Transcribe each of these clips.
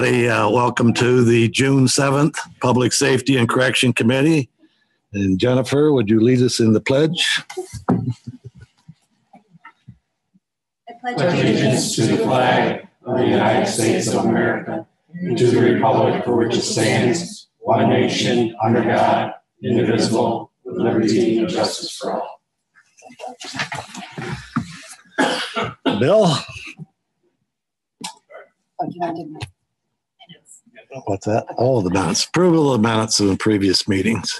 Welcome to the June 7th Public Safety and Correction Committee. And Jennifer, would you lead us in the pledge? I pledge allegiance to the flag of the United States of America and to the republic for which it stands, one nation, under God, indivisible, with liberty and justice for all. Bill? What's that? Oh, the minutes. Approval of the minutes of the previous meetings.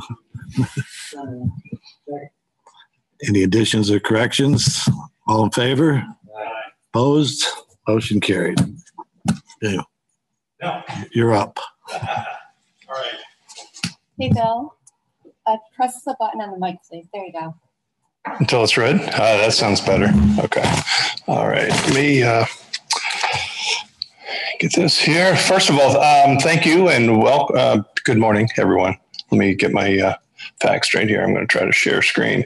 Any additions or corrections? All in favor? Opposed? Motion carried. Yeah. No. You're up. All right. Hey, Bill, press the button on the mic, please. There you go. Until it's red? That sounds better. Okay. All right. Let me get this here. First of all, thank you and welcome. Good morning, everyone. Let me get my facts straight here. I'm going to try to share screen.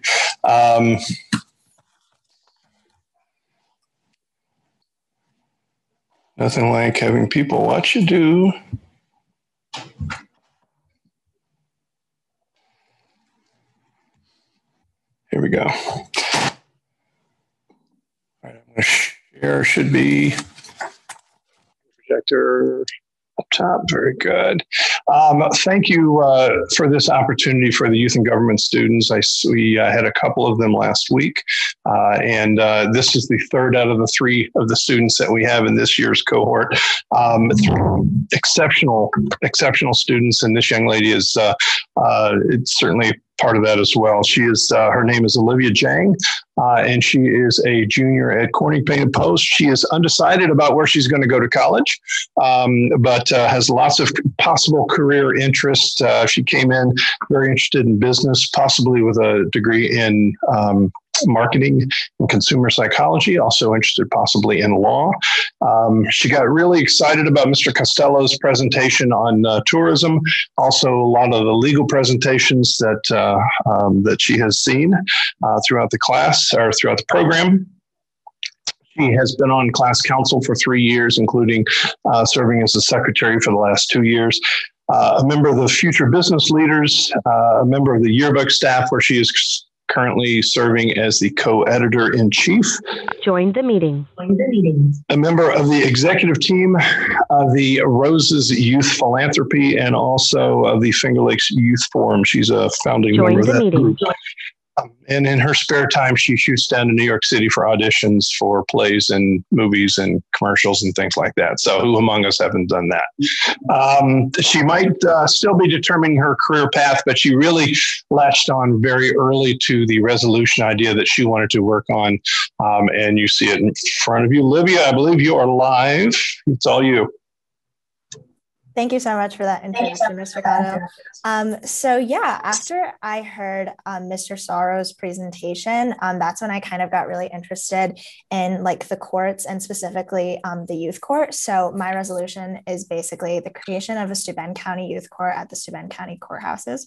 Nothing like having people watch you do. Here we go. All right, I'm going to share. Should be projector up top. Very good. Thank you for this opportunity for the youth and government students. We had a couple of them last week, and this is the third out of the three of the students that we have in this year's cohort. Exceptional students, and this young lady is it's certainly part of that as well. She is her name is Olivia Jang, and she is a junior at Corning Painted Post. She is undecided about where she's going to go to college, but has lots of possible career interest. She came in very interested in business, possibly with a degree in marketing and consumer psychology, also interested possibly in law. She got really excited about Mr. Costello's presentation on tourism, also a lot of the legal presentations that she has seen throughout the class or throughout the program. She has been on class council for 3 years, including serving as the secretary for the last 2 years. A member of the Future Business Leaders, a member of the yearbook staff, where she is currently serving as the co-editor-in-chief. Join the meeting. A member of the executive team of the Roses Youth Philanthropy and also of the Finger Lakes Youth Forum. She's a founding member of that group. And in her spare time, she shoots down to New York City for auditions for plays and movies and commercials and things like that. So who among us haven't done that? She might still be determining her career path, but she really latched on very early to the resolution idea that she wanted to work on. And you see it in front of you. Olivia, I believe you are live. It's all you. Thank you so much for that introduction, Mr. Gatto. So yeah, after I heard Mr. Sorrow's presentation, that's when I kind of got really interested in like the courts and specifically the youth court. So my resolution is basically the creation of a Steuben County Youth Court at the Steuben County courthouses.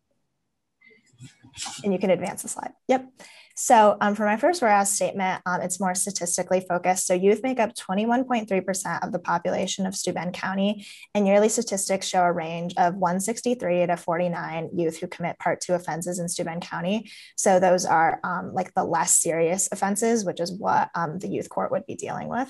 And you can advance the slide. Yep. So for my first whereas statement, it's more statistically focused. So youth make up 21.3% of the population of Steuben County, and yearly statistics show a range of 163 to 49 youth who commit Part 2 offenses in Steuben County. So those are like the less serious offenses, which is what the youth court would be dealing with.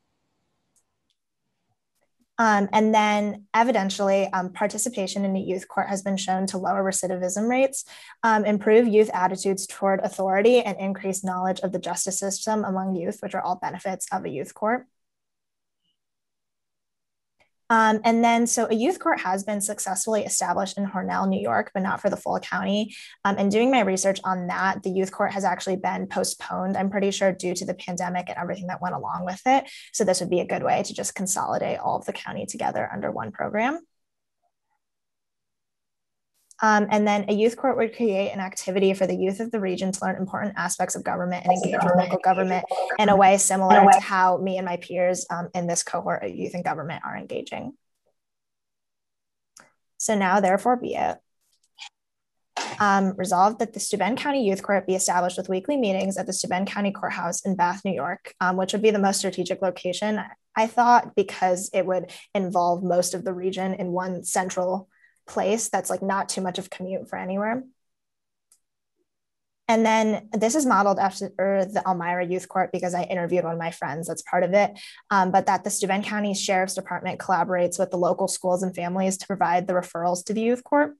And then evidentially, participation in a youth court has been shown to lower recidivism rates, improve youth attitudes toward authority, and increase knowledge of the justice system among youth, which are all benefits of a youth court. And then, so a youth court has been successfully established in Hornell, New York, but not for the full county. And doing my research on that, the youth court has actually been postponed, I'm pretty sure, due to the pandemic and everything that went along with it. So this would be a good way to just consolidate all of the county together under one program. And then a youth court would create an activity for the youth of the region to learn important aspects of government and engage with local government in a way similar to how me and my peers in this cohort of youth and government are engaging. So now, therefore, be it. Resolved that the Steuben County Youth Court be established with weekly meetings at the Steuben County Courthouse in Bath, New York, which would be the most strategic location, I thought, because it would involve most of the region in one central place that's like not too much of a commute for anywhere. And then this is modeled after the Elmira Youth Court because I interviewed one of my friends that's part of it, but that the Steuben County Sheriff's Department collaborates with the local schools and families to provide the referrals to the youth court.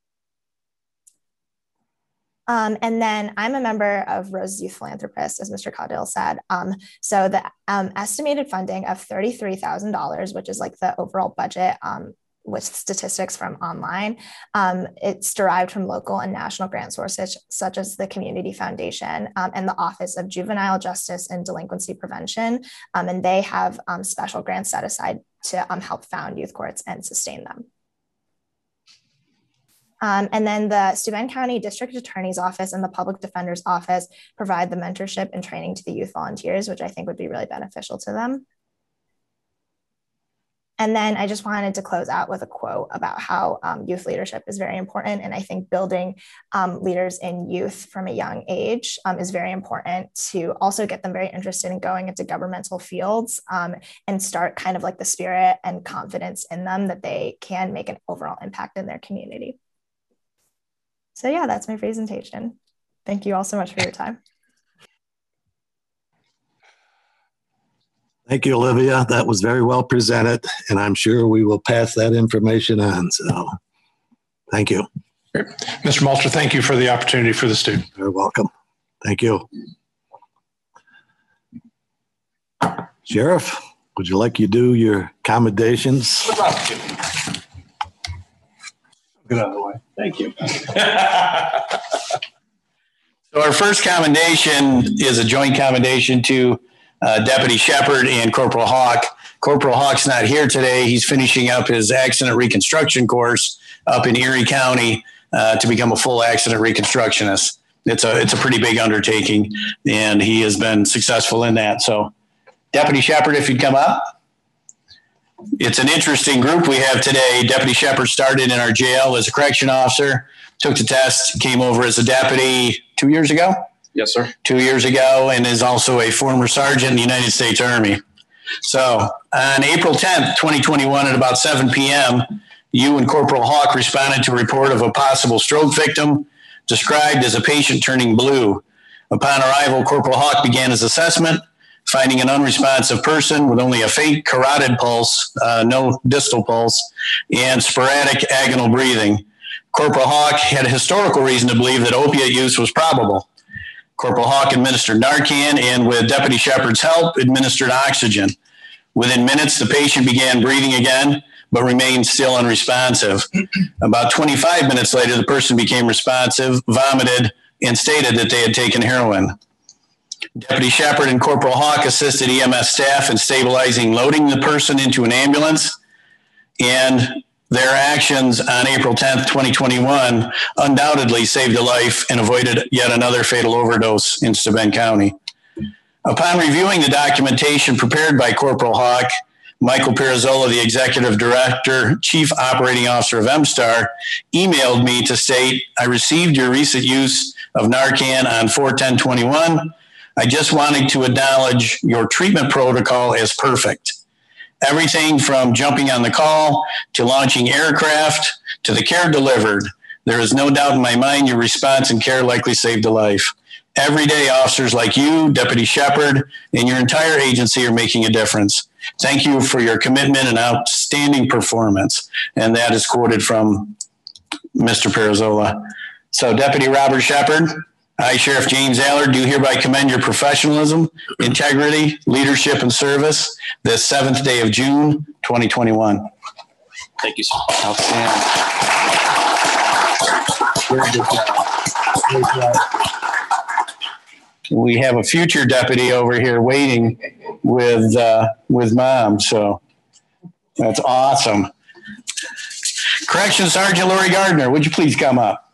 And then I'm a member of Rose's Youth Philanthropist, as Mr. Caudill said. So the estimated funding of $33,000, which is like the overall budget with statistics from online, it's derived from local and national grant sources, such as the Community Foundation and the Office of Juvenile Justice and Delinquency Prevention. And they have special grants set aside to help found youth courts and sustain them. And then the Steuben County District Attorney's Office and the Public Defender's Office provide the mentorship and training to the youth volunteers, which I think would be really beneficial to them. And then I just wanted to close out with a quote about how youth leadership is very important. And I think building leaders in youth from a young age is very important to also get them very interested in going into governmental fields and start kind of like the spirit and confidence in them that they can make an overall impact in their community. So yeah, that's my presentation. Thank you all so much for your time. Thank you, Olivia. That was very well presented, and I'm sure we will pass that information on. So thank you. Great. Mr. Malter, thank you for the opportunity for the student. You're welcome. Thank you. Sheriff, would you like to do your commendations? Get out of the way. Thank you. So our first commendation is a joint commendation to Deputy Shepard and Corporal Hawk. Corporal Hawk's not here today. He's finishing up his accident reconstruction course up in Erie County to become a full accident reconstructionist. It's a pretty big undertaking, and he has been successful in that. So Deputy Shepard, if you'd come up. It's an interesting group we have today. Deputy Shepard started in our jail as a correction officer, took the test, came over as a deputy 2 years ago. Yes, sir. 2 years ago, and is also a former sergeant in the United States Army. So on April 10th, 2021 at about 7 p.m., you and Corporal Hawk responded to a report of a possible stroke victim described as a patient turning blue. Upon arrival, Corporal Hawk began his assessment, finding an unresponsive person with only a faint carotid pulse, no distal pulse, and sporadic agonal breathing. Corporal Hawk had a historical reason to believe that opiate use was probable. Corporal Hawk administered Narcan and, with Deputy Shepard's help, administered oxygen. Within minutes, the patient began breathing again, but remained still unresponsive. About 25 minutes later, the person became responsive, vomited, and stated that they had taken heroin. Deputy Shepard and Corporal Hawk assisted EMS staff in stabilizing, loading the person into an ambulance, and their actions on April 10th, 2021 undoubtedly saved a life and avoided yet another fatal overdose in Steuben County. Upon reviewing the documentation prepared by Corporal Hawk, Michael Pirazzola, the Executive Director, Chief Operating Officer of MSTAR, emailed me to state, "I received your recent use of Narcan on 4/10/21. I just wanted to acknowledge your treatment protocol as perfect. Everything from jumping on the call to launching aircraft to the care delivered. There is no doubt in my mind your response and care likely saved a life. Every day, officers like you, Deputy Shepard, and your entire agency are making a difference. Thank you for your commitment and outstanding performance." And that is quoted from Mr. Pirazzola. So, Deputy Robert Shepard, I, Sheriff James Allard, do hereby commend your professionalism, integrity, leadership, and service this 7th day of June, 2021. Thank you, sir. Outstanding. Very good job. Great job. We have a future deputy over here waiting with Mom, so that's awesome. Corrections Sergeant Lori Gardner, would you please come up?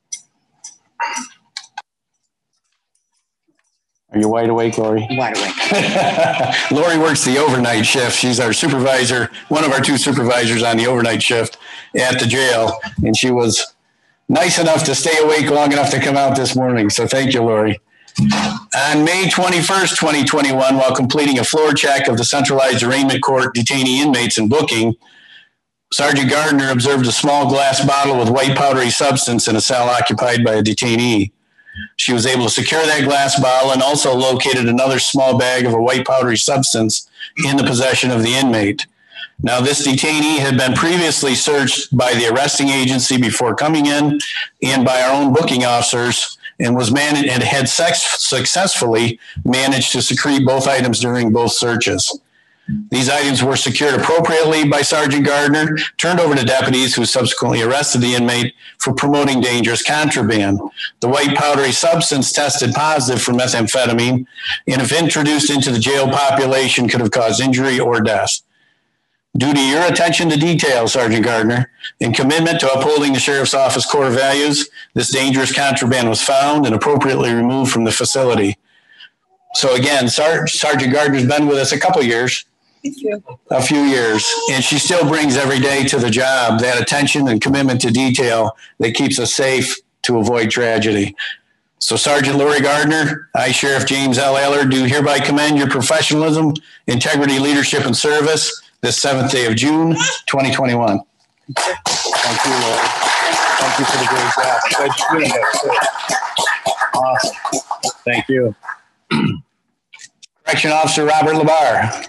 Are you wide awake, Lori? Wide awake. Lori works the overnight shift. She's our supervisor, one of our two supervisors on the overnight shift at the jail. And she was nice enough to stay awake long enough to come out this morning. So thank you, Lori. On May 21st, 2021, while completing a floor check of the centralized arraignment court detainee inmates and booking, Sergeant Gardner observed a small glass bottle with white powdery substance in a cell occupied by a detainee. She was able to secure that glass bottle and also located another small bag of a white powdery substance in the possession of the inmate. Now, this detainee had been previously searched by the arresting agency before coming in and by our own booking officers, and was managed and had successfully managed to secrete both items during both searches. These items were secured appropriately by Sergeant Gardner, turned over to deputies who subsequently arrested the inmate for promoting dangerous contraband. The white powdery substance tested positive for methamphetamine, and if introduced into the jail population, could have caused injury or death. Due to your attention to detail, Sergeant Gardner, and commitment to upholding the Sheriff's Office core values, this dangerous contraband was found and appropriately removed from the facility. So again, Sergeant Gardner's been with us a couple years. A few years, and she still brings every day to the job that attention and commitment to detail that keeps us safe to avoid tragedy. So Sergeant Lori Gardner, I, Sheriff James L. Allard, do hereby commend your professionalism, integrity, leadership, and service this 7th day of June, 2021. Thank you, Lori. Thank you for the great job. Glad you're doing that. Awesome. Thank you. Correction Officer Robert Labar.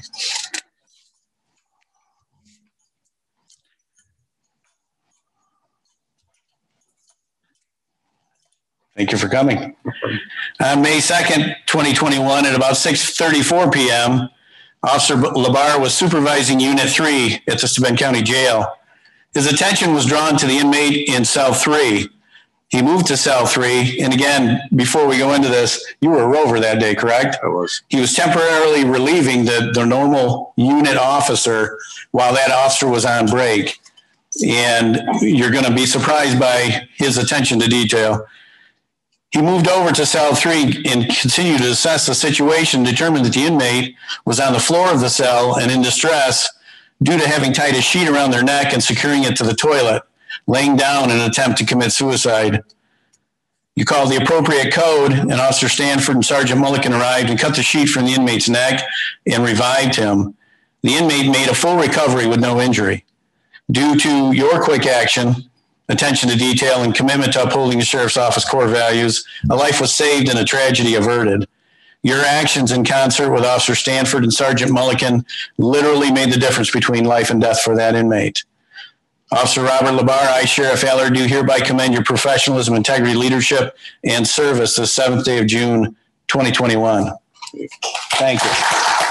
Thank you for coming. On May 2nd, 2021, at about 6:34 p.m., Officer Labar was supervising Unit 3 at the Steuben County Jail. His attention was drawn to the inmate in Cell 3. He moved to Cell 3, and again, before we go into this, you were a rover that day, correct? I was. He was temporarily relieving the normal unit officer while that officer was on break. And you're going to be surprised by his attention to detail. He moved over to Cell 3 and continued to assess the situation, determined that the inmate was on the floor of the cell and in distress due to having tied a sheet around their neck and securing it to the toilet, laying down in an attempt to commit suicide. You called the appropriate code, and Officer Stanford and Sergeant Mulliken arrived and cut the sheet from the inmate's neck and revived him. The inmate made a full recovery with no injury. Due to your quick action, attention to detail, and commitment to upholding the Sheriff's Office core values, a life was saved and a tragedy averted. Your actions in concert with Officer Stanford and Sergeant Mulliken literally made the difference between life and death for that inmate. Officer Robert Labar, I, Sheriff Allard, do hereby commend your professionalism, integrity, leadership, and service this 7th day of June, 2021. Thank you.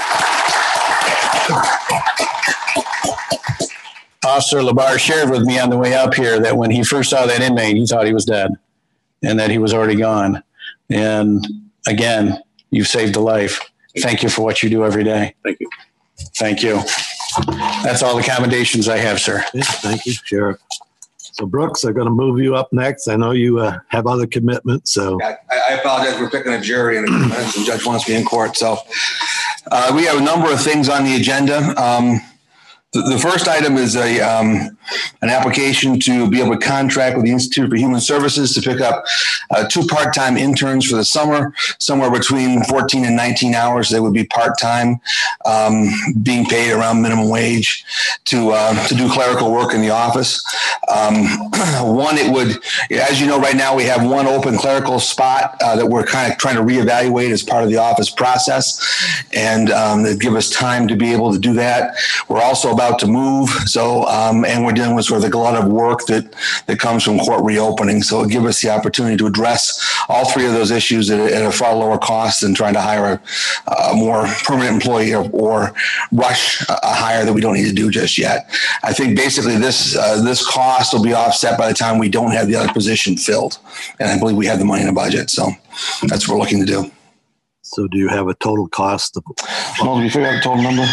Officer Labar shared with me on the way up here that when he first saw that inmate, he thought he was dead and that he was already gone. And again, you've saved a life. Thank you for what you do every day. Thank you. Thank you. That's all the commendations I have, sir. Yeah, thank you, Sheriff. So Brooks, I'm going to move you up next. I know you have other commitments, so. Yeah, I apologize. We're picking a jury and the judge wants me in court. So we have a number of things on the agenda. The first item is an application to be able to contract with the Institute for Human Services to pick up 2 part-time interns for the summer, somewhere between 14 and 19 hours. They would be part-time, being paid around minimum wage to do clerical work in the office. It would, as you know, right now we have 1 open clerical spot that we're kind of trying to reevaluate as part of the office process, and give us time to be able to do that. We're also about to move, so and we're dealing with sort of the glut of work that comes from court reopening. So it'll give us the opportunity to address all 3 of those issues at a far lower cost than trying to hire a more permanent employee or rush a hire that we don't need to do just yet. I think basically this cost will be offset by the time we don't have the other position filled, and I believe we have the money in the budget. So that's what we're looking to do. So do you have a total cost? Well, do you figure out the total number?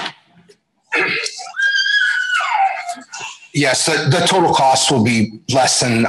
Yes, the total cost will be less than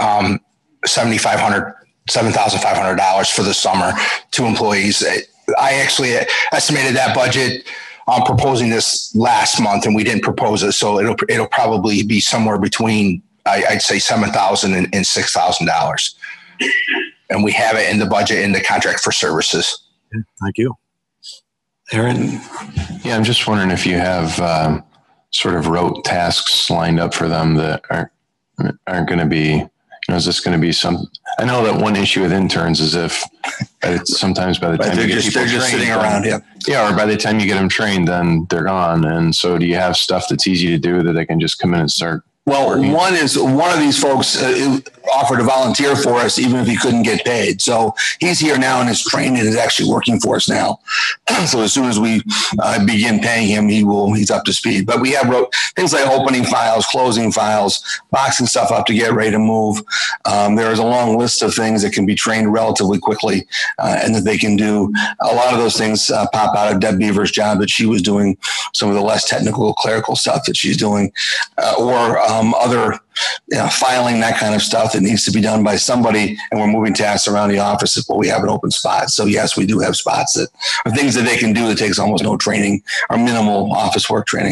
$7,500 for the summer, 2 employees. I actually estimated that budget proposing this last month, and we didn't propose it, so it'll probably be somewhere between I'd say $7,000 and $6,000. And we have it in the budget in the contract for services. Okay, thank you. Aaron? Yeah, I'm just wondering if you have sort of rote tasks lined up for them that aren't going to be, is this going to be some, I know that one issue with interns is if sometimes by the time you get people trained, sitting around, or by the time you get them trained, then they're gone. And so do you have stuff that's easy to do that they can just come in and start? Well, one of these folks offered to volunteer for us, even if he couldn't get paid. So he's here now and is trained and is actually working for us now. So as soon as we begin paying him, he's up to speed. But we have things like opening files, closing files, boxing stuff up to get ready to move. There is a long list of things that can be trained relatively quickly and that they can do. A lot of those things pop out of Deb Beaver's job that she was doing, some of the less technical clerical stuff that she's doing, or other filing, that kind of stuff that needs to be done by somebody, and we're moving tasks around the office, but we have an open spot. So yes, we do have spots that are things that they can do that takes almost no training or minimal office work training.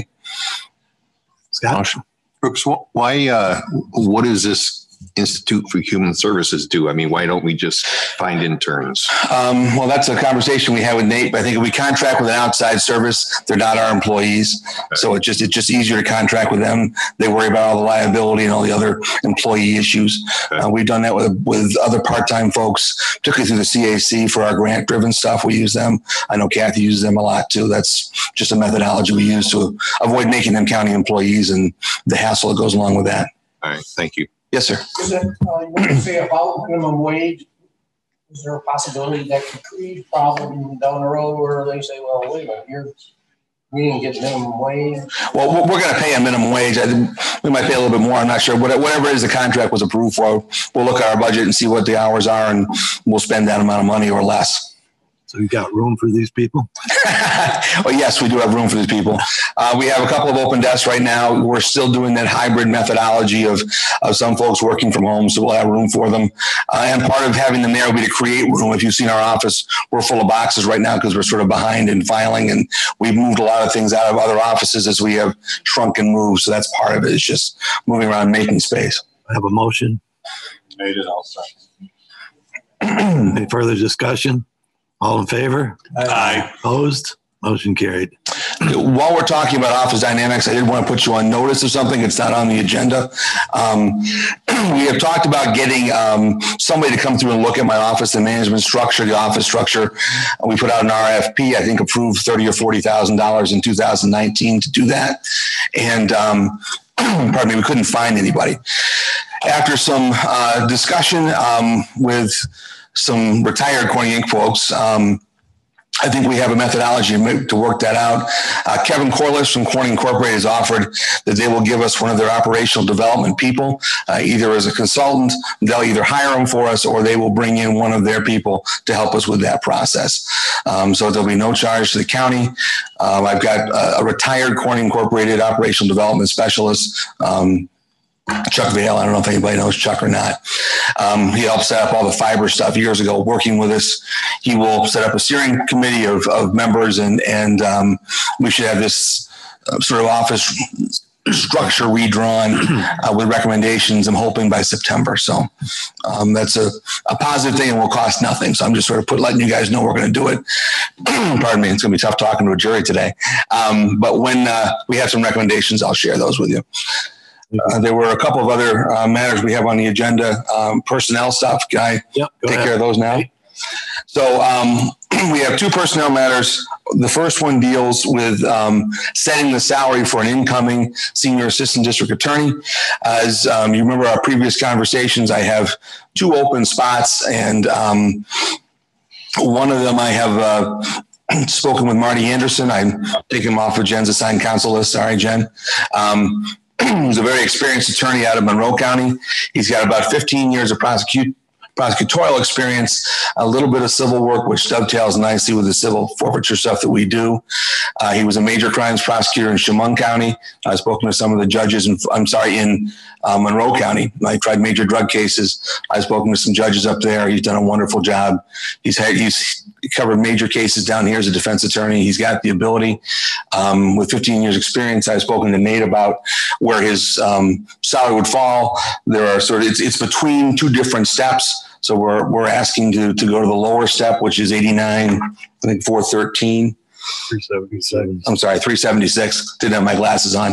Scott? Brooks, why, what does this Institute for Human Services do? I mean, why don't we just find interns? Well, that's a conversation we had with Nate, but I think if we contract with an outside service, they're not our employees. Okay. So it's just easier to contract with them. They worry about all the liability and all the other employee issues. Okay. We've done that with other part-time folks, particularly through the CAC for our grant-driven stuff. We use them. I know Kathy uses them a lot too. That's just a methodology we use to avoid making them county employees and the hassle that goes along with that. All right. Thank you. Yes, sir. Is it, when you say about minimum wage, is there a possibility that could create a problem down the road where they say, well, wait a minute, we didn't get minimum wage? Well, we're going to pay a minimum wage. I think we might pay a little bit more. I'm not sure. Whatever it is the contract was approved for, we'll look at our budget and see what the hours are, and we'll spend that amount of money or less. So you got room for these people? Well, yes, we do have room for these people. We have a couple of open desks right now. We're still doing that hybrid methodology of some folks working from home, so we'll have room for them. And part of having them there will be to create room. If you've seen our office, we're full of boxes right now because we're sort of behind in filing, and we've moved a lot of things out of other offices as we have shrunk and moved. So that's part of it. It's just moving around, making space. I have a motion. Made it also. Any further discussion? All in favor? Aye. Opposed? Motion carried. While we're talking about office dynamics, I did want to put you on notice of something. It's not on the agenda. We have talked about getting somebody to come through and look at my office, the management structure, the office structure. We put out an RFP, I think approved $30,000 or $40,000 in 2019 to do that. And pardon me, we couldn't find anybody. After some discussion with some retired Corning Inc. folks, I think we have a methodology to work that out. Kevin Corliss from Corning Incorporated has offered that they will give us one of their operational development people, either as a consultant. They'll either hire them for us, or they will bring in one of their people to help us with that process. So there'll be no charge to the county. I've got a retired Corning Incorporated operational development specialist, Chuck Vale. I don't know if anybody knows Chuck or not. He helped set up all the fiber stuff years ago, working with us. He will set up a steering committee of members, and we should have this sort of office structure redrawn with recommendations, I'm hoping by September. So that's a positive thing and will cost nothing. So I'm just sort of letting you guys know we're going to do it. Pardon me. It's going to be tough talking to a jury today. But when we have some recommendations, I'll share those with you. There were a couple of other matters we have on the agenda. Personnel stuff. Can I take care of those now? So we have two personnel matters. The first one deals with setting the salary for an incoming senior assistant district attorney. As you remember our previous conversations, I have two open spots, and one of them I have spoken with Marty Anderson. I'm taking him off of Jen's assigned counsel list. Sorry, Jen. He's a very experienced attorney out of Monroe County. He's got about 15 years of prosecutorial experience, a little bit of civil work, which dovetails nicely with the civil forfeiture stuff that we do. He was a major crimes prosecutor in Chemung County. I've spoken to some of the judges in Monroe County. I tried major drug cases. I've spoken to some judges up there. He's done a wonderful job. He's covered major cases down here as a defense attorney. He's got the ability. With 15 years experience, I've spoken to Nate about where his salary would fall. There are it's between two different steps. So we're asking to go to the lower step, which is 89, I think 413. 376. I'm sorry, 376. Didn't have my glasses on,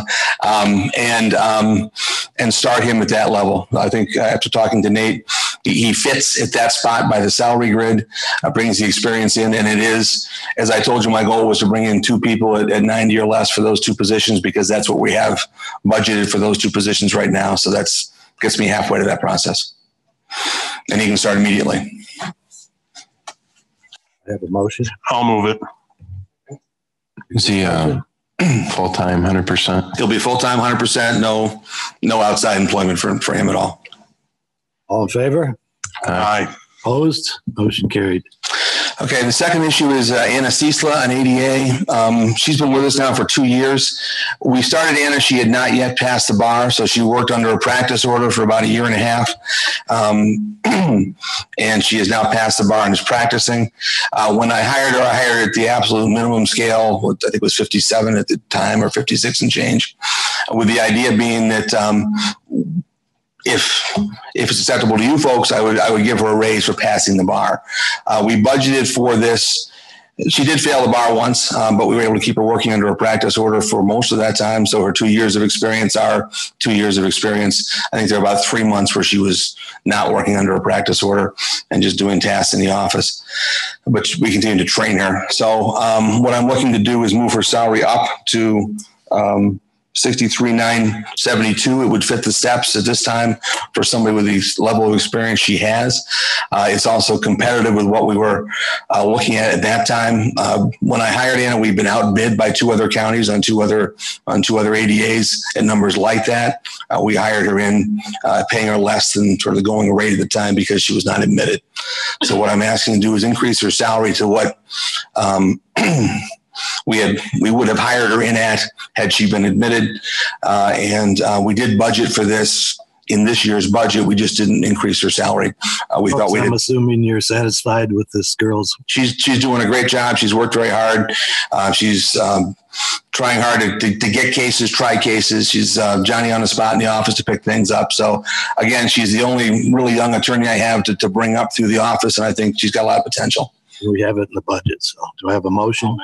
and start him at that level. I think after talking to Nate, he fits at that spot by the salary grid, brings the experience in, and it is, as I told you, my goal was to bring in two people at 90 or less for those two positions, because that's what we have budgeted for those two positions right now. So that's gets me halfway to that process, and he can start immediately. I have a motion. I'll move it. Is he full-time, 100%? He'll be full-time, 100%. No outside employment for him at all. All in favor? Aye. Opposed? Motion carried. Okay, the second issue is Anna Ciesla, an ADA. She's been with us now for 2 years. We started Anna. She had not yet passed the bar, so she worked under a practice order for about 1.5 years. And she has now passed the bar and is practicing. When I hired her at the absolute minimum scale, I think it was 57 at the time, or 56 and change, with the idea being that if it's acceptable to you folks, I would give her a raise for passing the bar. We budgeted for this. She did fail the bar once, but we were able to keep her working under a practice order for most of that time. So her 2 years of experience are 2 years of experience. I think there were about 3 months where she was not working under a practice order and just doing tasks in the office. But we continue to train her. So what I'm looking to do is move her salary up to $63,972. It would fit the steps at this time for somebody with the level of experience she has. It's also competitive with what we were looking at that time. When I hired Anna, we've been outbid by 2 other counties on two other ADAs at numbers like that. We hired her in, paying her less than sort of the going rate at the time because she was not admitted. So what I'm asking to do is increase her salary to what we would have hired her in at had she been admitted. And we did budget for this in this year's budget. We just didn't increase her salary. I'm assuming you're satisfied with this girl's. She's doing a great job. She's worked very hard. She's trying hard to get cases, try cases. She's Johnny on the spot in the office to pick things up. So again, she's the only really young attorney I have to bring up through the office. And I think she's got a lot of potential. We have it in the budget. So do I have a motion?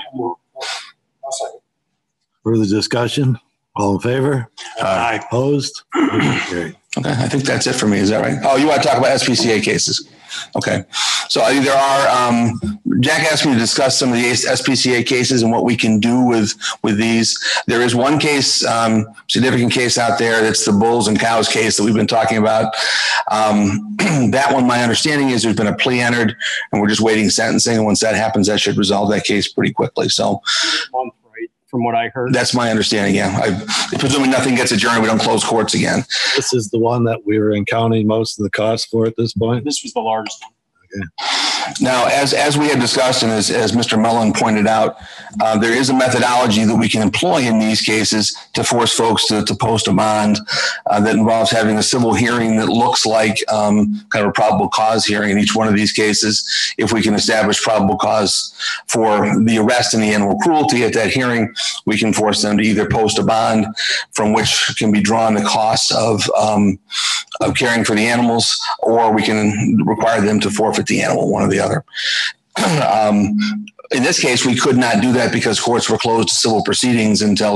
Further discussion? All in favor? Aye. Opposed? Okay, I think that's it for me. Is that right? Oh, you want to talk about SPCA cases? Okay. So there are, Jack asked me to discuss some of the SPCA cases and what we can do with these. There is one case, significant case out there. That's the bulls and cows case that we've been talking about. That one, my understanding is there's been a plea entered and we're just waiting sentencing. And once that happens, that should resolve that case pretty quickly. So from what I heard. That's my understanding, yeah. Presuming nothing gets adjourned, we don't close courts again. This is the one that we were encountering most of the costs for at this point? This was the largest one. Okay. Now, as we had discussed and as Mr. Mullen pointed out, there is a methodology that we can employ in these cases to force folks to post a bond that involves having a civil hearing that looks like kind of a probable cause hearing in each one of these cases. If we can establish probable cause for the arrest and the animal cruelty at that hearing, we can force them to either post a bond from which can be drawn the costs of caring for the animals, or we can require them to forfeit the animal, one or the other. In this case, we could not do that because courts were closed to civil proceedings until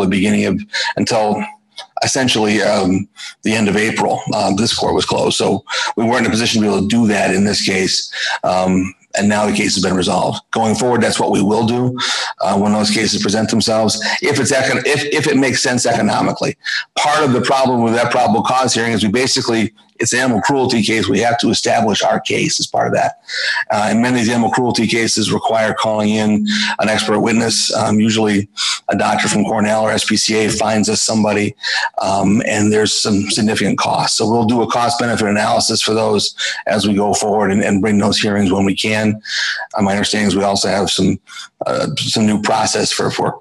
essentially the end of April. This court was closed. So we weren't in a position to be able to do that in this case. And now the case has been resolved. Going forward, that's what we will do when those cases present themselves, if it makes sense economically. Part of the problem with that probable cause hearing is it's an animal cruelty case. We have to establish our case as part of that. And many of these animal cruelty cases require calling in an expert witness. Usually a doctor from Cornell or SPCA finds us somebody, and there's some significant costs. So we'll do a cost benefit analysis for those as we go forward and bring those hearings when we can. My understanding is we also have some new process for through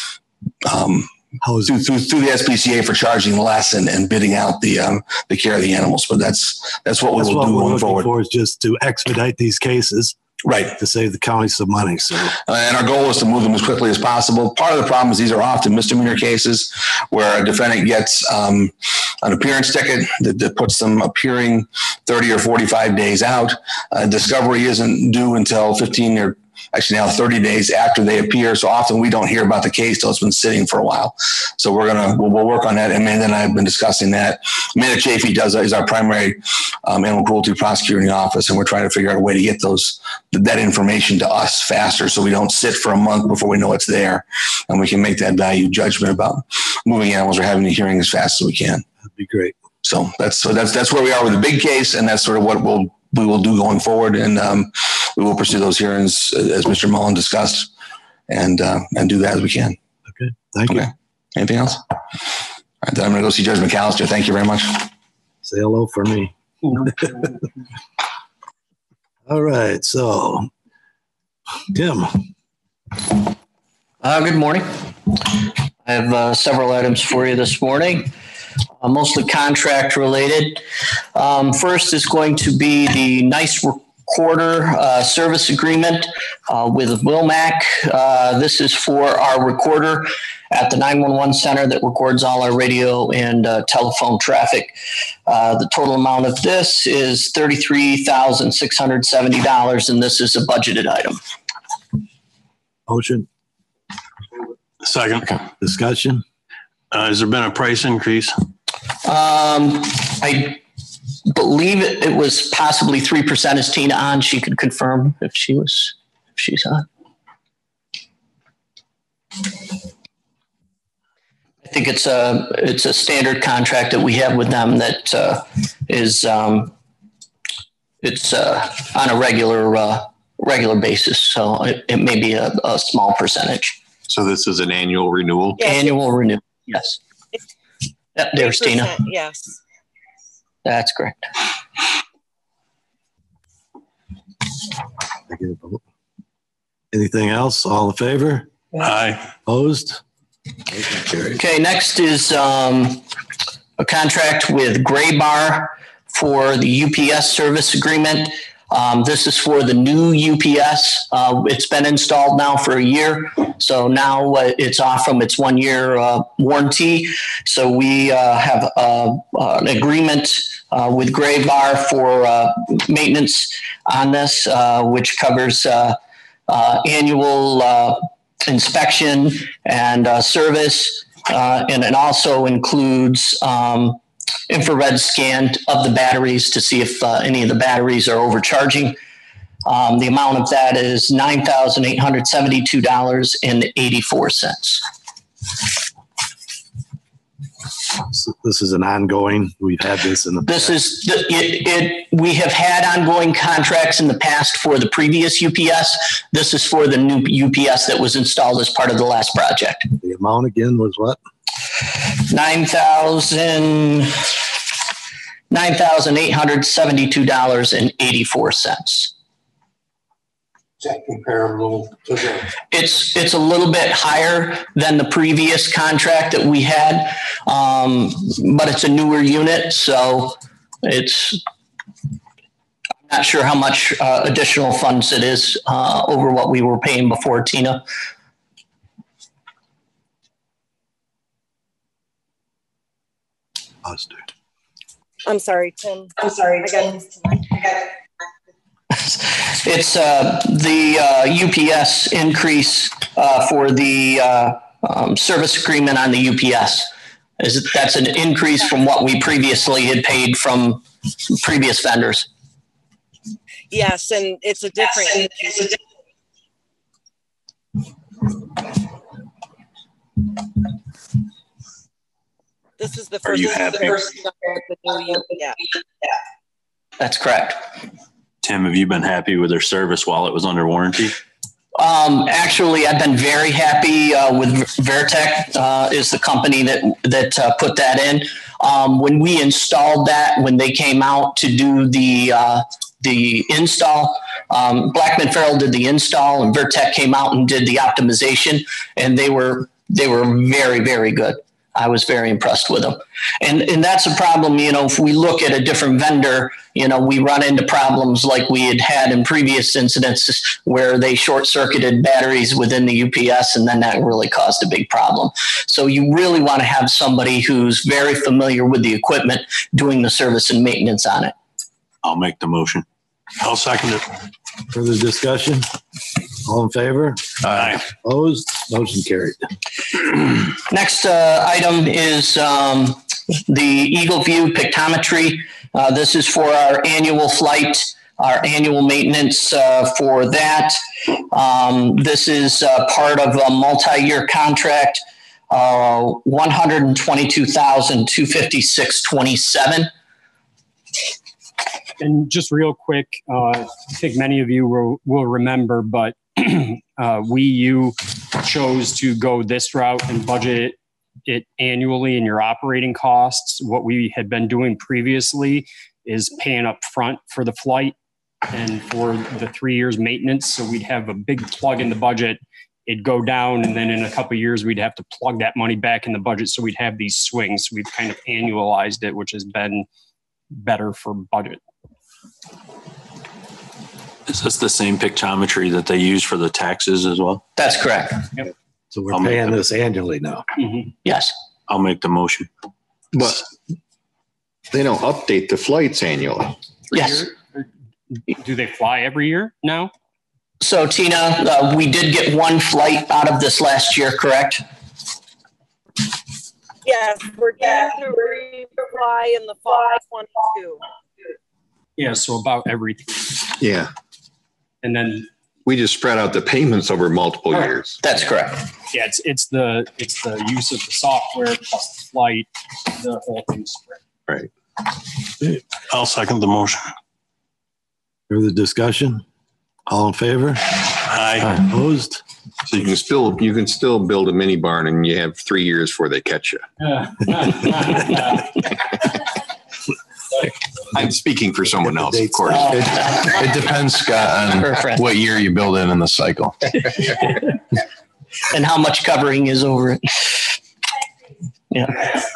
the SPCA for charging less and bidding out the care of the animals. But that's what we will do going forward. For is just to expedite these cases. Right. To save the county some money. So, and our goal is to move them as quickly as possible. Part of the problem is these are often misdemeanor cases where a defendant gets an appearance ticket that puts them appearing 30 or 45 days out. Discovery isn't due until 15 or actually now 30 days after they appear. So often we don't hear about the case till it's been sitting for a while. So we'll work on that. Amanda and I have been discussing that. Amanda Chafee is our primary animal cruelty prosecutor in the office, and we're trying to figure out a way to get that information to us faster so we don't sit for a month before we know it's there, and we can make that value judgment about moving animals or having the hearing as fast as we can. That'd be great. So that's where we are with the big case, and that's sort of what we will do going forward, and we will pursue those hearings as Mr. Mullen discussed, and do that as we can. Okay, thank you. Anything else? All right, then I'm going to go see Judge McAllister. Thank you very much. Say hello for me. All right, so Tim. Good morning. I have several items for you this morning. Mostly contract related. First is going to be the NICE Recorder service agreement with Wilmac. This is for our recorder at the 911 center that records all our radio and telephone traffic. The total amount of this is $33,670, and this is a budgeted item. Motion. Second. Discussion. Has there been a price increase? I believe it was possibly 3%. Is Tina on? She could confirm if she's on. I think it's a standard contract that we have with them that is it's on a regular basis. So it may be a small percentage. So this is an annual renewal? Yes. Annual renewal. Yes. Yep, there's Tina. Yes. That's correct. Anything else? All in favor? Aye. Opposed? Okay, next is a contract with Gray Bar for the UPS service agreement. This is for the new UPS. It's been installed now for a year. So now it's off from its 1 year warranty. So we have an agreement with Gray Bar for maintenance on this, which covers annual inspection and service. And it also includes infrared scan of the batteries to see if any of the batteries are overcharging. The amount of that is $9,872.84. So this is an ongoing. We've had this in the past. We have had ongoing contracts in the past for the previous UPS. This is for the new UPS that was installed as part of the last project. The amount again was what? $9,872.84. Is that comparable to the? It's a little bit higher than the previous contract that we had, but it's a newer unit, so I'm not sure how much additional funds it is over what we were paying before, Tina. I'm sorry, Tim. I got It's the UPS increase for the service agreement on the UPS. That's an increase from what we previously had paid from previous vendors. Yes, and it's a different. This is the first. Are you happy? That's correct. Tim, have you been happy with their service while it was under warranty? Actually, I've been very happy with Vertec is the company that put that in. When we installed that, when they came out to do the install, Blackman Farrell did the install, and Vertec came out and did the optimization, and they were very, very good. I was very impressed with them. And that's a problem, you know, if we look at a different vendor, you know, we run into problems like we had in previous incidents where they short-circuited batteries within the UPS, and then that really caused a big problem. So you really want to have somebody who's very familiar with the equipment doing the service and maintenance on it. I'll make the motion. I'll second it. Further discussion? All in favor? Aye. Opposed? Motion carried. Next item is the Eagle View Pictometry. This is for our annual flight, our annual maintenance for that. This is part of a multi-year contract, $122,256.27. And just real quick, I think many of you will remember, but you chose to go this route and budget it annually in your operating costs. What we had been doing previously is paying up front for the flight and for the 3 years maintenance. So we'd have a big plug in the budget. It'd go down, and then in a couple of years, we'd have to plug that money back in the budget. So we'd have these swings. We've kind of annualized it, which has been better for budget. Is this the same pictometry that they use for the taxes as well? That's correct. Yep. So we're paying this annually now. Mm-hmm. Yes. I'll make the motion. But they don't update the flights annually. Yes. Do they fly every year now? So Tina, we did get one flight out of this last year, correct? Yes, we're due to refly in the fall 22. Yeah, so about every 3 years. Yeah. And then we just spread out the payments over multiple years. That's correct. Yeah, it's the use of the software plus the flight, the whole thing spread. Right. I'll second the motion. Further discussion? All in favor? Aye. Opposed? So you can still build a mini barn, and you have 3 years before they catch you. I'm speaking for someone else, of course. It depends, Scott, on what year you build in the cycle. And how much covering is over it. Yeah.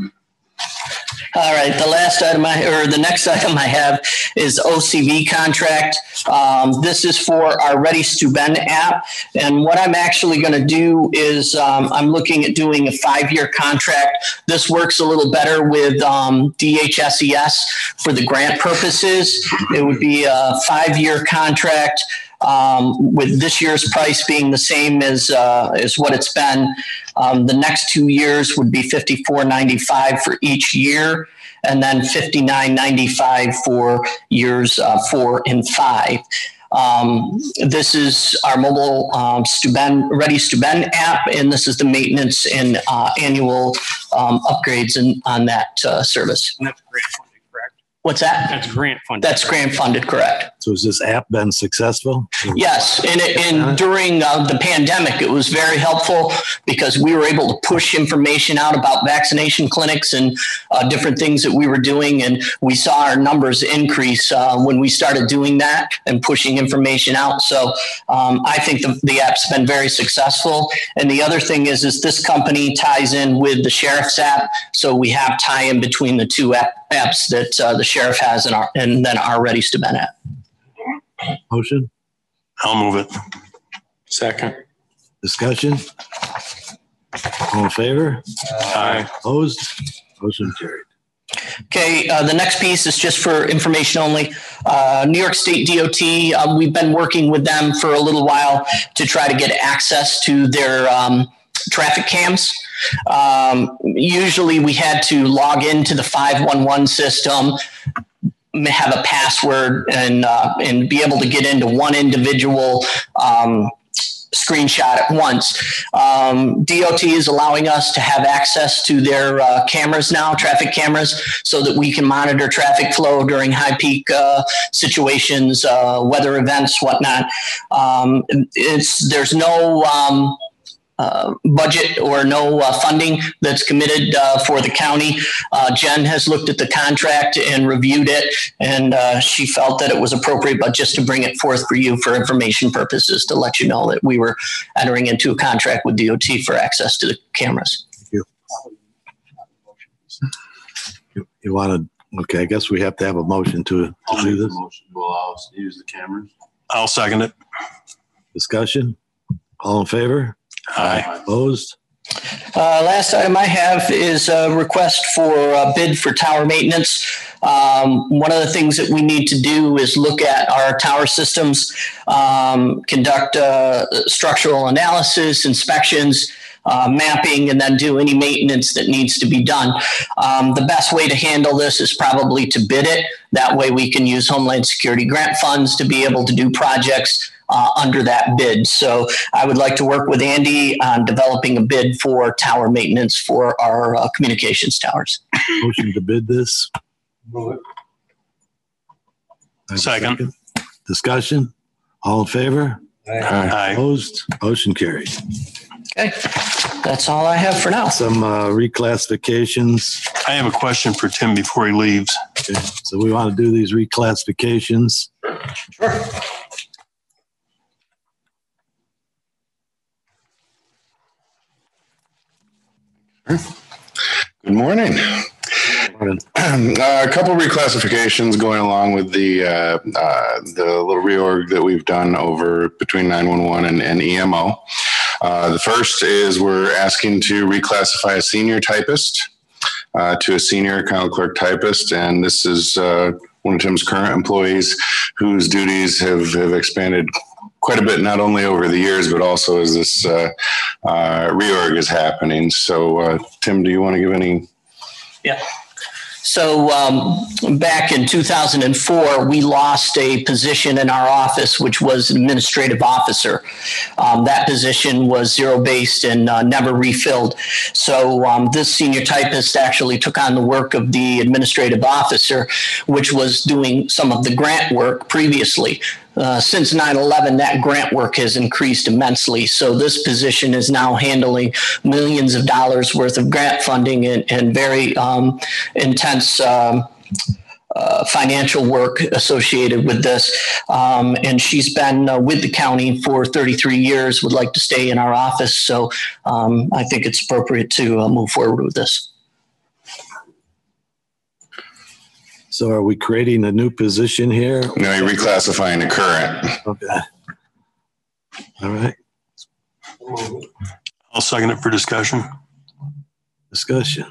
All right, the next item I have is OCV contract. This is for our Ready Steuben app. And what I'm actually going to do is I'm looking at doing a 5-year contract. This works a little better with DHSES for the grant purposes. It would be a 5-year contract with this year's price being the same as what it's been. The next 2 years would be $54.95 for each year, and then $59.95 for years 4 and 5. This is our mobile Ready Steuben app, and this is the maintenance and annual upgrades on that service. And that's grant funded, correct? What's that? That's grant funded. That's grant funded, correct. So has this app been successful? Yes, and during the pandemic, it was very helpful because we were able to push information out about vaccination clinics and different things that we were doing, and we saw our numbers increase when we started doing that and pushing information out. So I think the app's been very successful. And the other thing is this company ties in with the sheriff's app, so we have tie-in between the two apps that the sheriff has and then our Ready Steuben app. Motion? I'll move it. Second. Discussion? All in favor? Aye. Opposed? Motion carried. Okay, the next piece is just for information only. New York State DOT, we've been working with them for a little while to try to get access to their traffic cams. Usually we had to log into the 511 system, have a password, and be able to get into one individual screenshot at once. DOT is allowing us to have access to their cameras now, traffic cameras, so that we can monitor traffic flow during high peak situations, weather events, whatnot. There's no budget or no funding that's committed for the county. Jen has looked at the contract and reviewed it, and she felt that it was appropriate, but just to bring it forth for you for information purposes to let you know that we were entering into a contract with DOT for access to the cameras. Thank you. You want to, okay, I guess we have to have a motion to do this. We'll use the cameras. I'll second it. Discussion? All in favor? Aye. Opposed? Last item I have is a request for a bid for tower maintenance. One of the things that we need to do is look at our tower systems, conduct structural analysis, inspections, mapping, and then do any maintenance that needs to be done. The best way to handle this is probably to bid it. That way we can use Homeland Security grant funds to be able to do projects under that bid. So I would like to work with Andy on developing a bid for tower maintenance for our communications towers. Motion to bid this. Move it. Second. Discussion? All in favor? Aye. Opposed? Motion carried. Okay, that's all I have for now. Some reclassifications. I have a question for Tim before he leaves. Okay, so we want to do these reclassifications. Sure. Good morning. A couple reclassifications going along with the little reorg that we've done over between 911 and EMO. The first is we're asking to reclassify a senior typist to a senior account clerk typist, and this is one of Tim's current employees whose duties have expanded quite a bit, not only over the years, but also as this reorg is happening. So, Tim, do you want to give any? Yeah. So back in 2004, we lost a position in our office, which was administrative officer. That position was zero-based and never refilled. So this senior typist actually took on the work of the administrative officer, which was doing some of the grant work previously. Since 9/11, that grant work has increased immensely. So this position is now handling millions of dollars worth of grant funding and very intense financial work associated with this. And she's been with the county for 33 years, would like to stay in our office. So I think it's appropriate to move forward with this. So are we creating a new position here? No, you're reclassifying a current. Okay. All right. I'll second it for discussion. Discussion.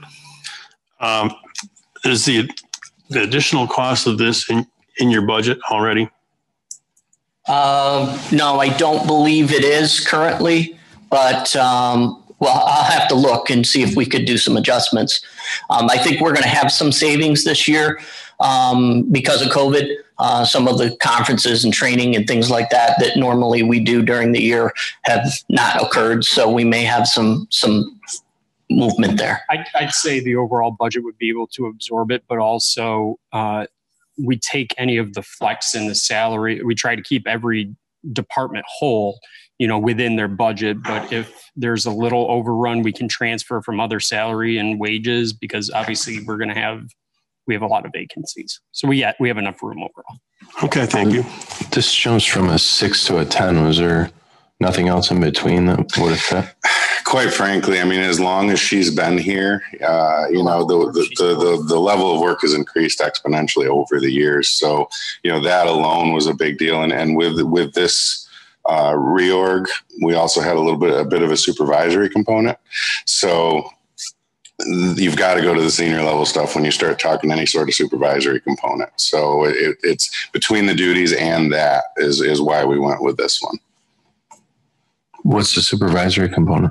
Is the additional cost of this in your budget already? No, I don't believe it is currently, but well, I'll have to look and see if we could do some adjustments. I think we're going to have some savings this year because of COVID. Some of the conferences and training and things like that that normally we do during the year have not occurred. So we may have some movement there. I'd say the overall budget would be able to absorb it, but also we take any of the flex in the salary. We try to keep every department whole, within their budget. But if there's a little overrun, we can transfer from other salary and wages because obviously we have a lot of vacancies. So we have enough room overall. Okay, thank you. This jumps from a 6 to a 10. Was there nothing else in between that would have fit? Quite frankly, I mean, as long as she's been here, the level of work has increased exponentially over the years. So, that alone was a big deal. And with this reorg, we also had a bit of a supervisory component. So you've got to go to the senior level stuff when you start talking any sort of supervisory component. So it's between the duties and that is why we went with this one. What's the supervisory component?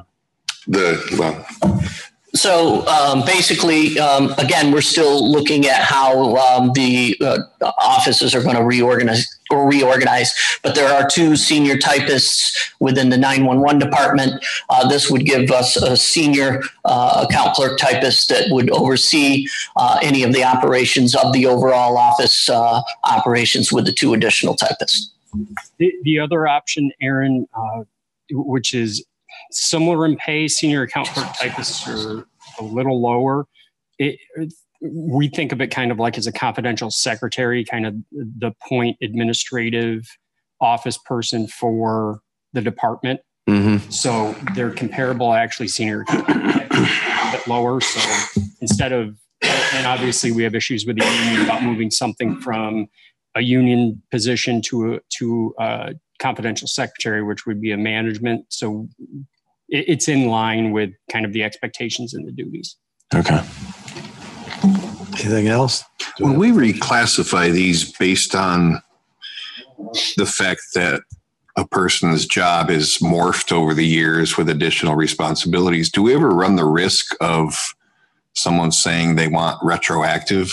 So basically, again, we're still looking at how the offices are going to reorganize, but there are 2 senior typists within the 911 department. This would give us a senior account clerk typist that would oversee any of the operations of the overall office operations with the 2 additional typists. The other option, Aaron, which is similar in pay, senior account clerk typists are a little lower. We think of it kind of like as a confidential secretary, kind of the point administrative office person for the department. Mm-hmm. So they're comparable, actually senior account clerk typists are a bit lower. So instead of And obviously we have issues with the union about moving something from a union position to a confidential secretary, which would be a management. So it's in line with kind of the expectations and the duties. Okay. Anything else? When we reclassify these based on the fact that a person's job is morphed over the years with additional responsibilities, do we ever run the risk of someone saying they want retroactive?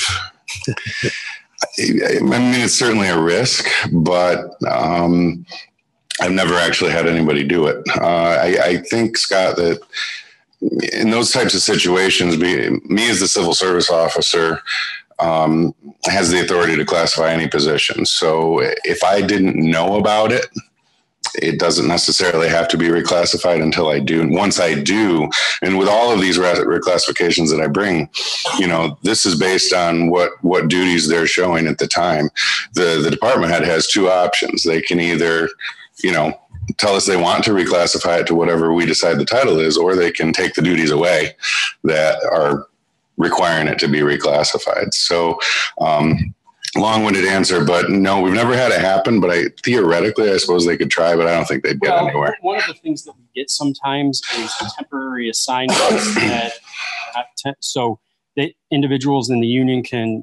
I mean, it's certainly a risk, but I've never actually had anybody do it. I think, Scott, that in those types of situations, me as the civil service officer has the authority to classify any position. So if I didn't know about it, it doesn't necessarily have to be reclassified until I do. And once I do, and with all of these reclassifications that I bring, this is based on what duties they're showing at the time. The department head has two options. They can either, tell us they want to reclassify it to whatever we decide the title is, or they can take the duties away that are requiring it to be reclassified. So, long-winded answer, but no, we've never had it happen, but theoretically, I suppose they could try, but I don't think they'd get anywhere. One of the things that we get sometimes is temporary assignments so the individuals in the union can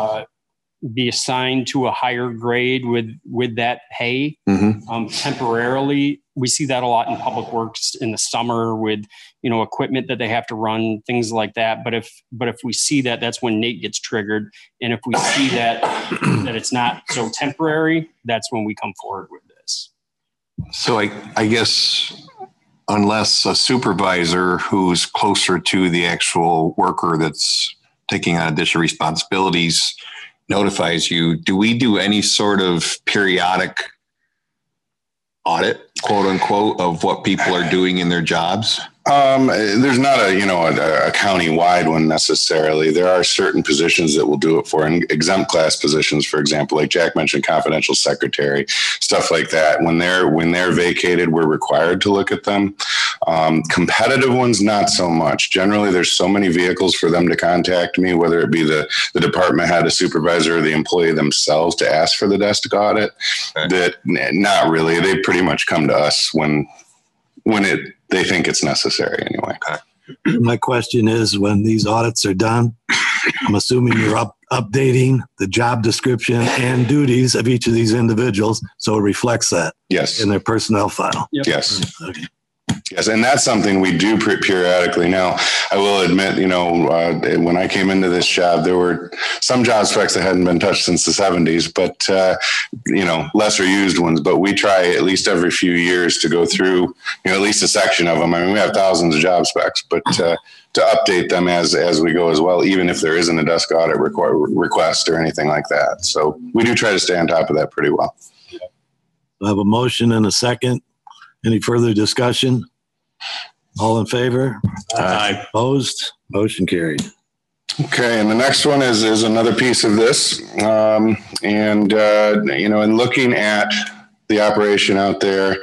be assigned to a higher grade with that pay temporarily. We see that a lot in public works in the summer with, equipment that they have to run, things like that. But if we see that, that's when Nate gets triggered. And if we see that it's not so temporary, that's when we come forward with this. So I guess unless a supervisor who's closer to the actual worker that's taking on additional responsibilities notifies you, do we do any sort of periodic audit, quote unquote, of what people are doing in their jobs? There's not a county-wide one necessarily. There are certain positions that we'll do it for, and exempt class positions, for example, like Jack mentioned, confidential secretary, stuff like that. When they're vacated, we're required to look at them. Competitive ones, not so much. Generally, there's so many vehicles for them to contact me, whether it be the department head, a supervisor, or the employee themselves to ask for the desk audit, that not really. They pretty much come to us when they think it's necessary anyway. My question is, when these audits are done, I'm assuming you're updating the job description and duties of each of these individuals, so it reflects that. Yes. In their personnel file. Yep. Yes. Okay. Yes, and that's something we do periodically. Now, I will admit, when I came into this job, there were some job specs that hadn't been touched since the 70s, but, lesser used ones. But we try at least every few years to go through, at least a section of them. I mean, we have thousands of job specs, but to update them as we go as well, even if there isn't a desk audit request or anything like that. So we do try to stay on top of that pretty well. I have a motion and a second. Any further discussion? All in favor? Aye. Opposed? Motion carried. Okay, and the next one is another piece of this. In looking at the operation out there,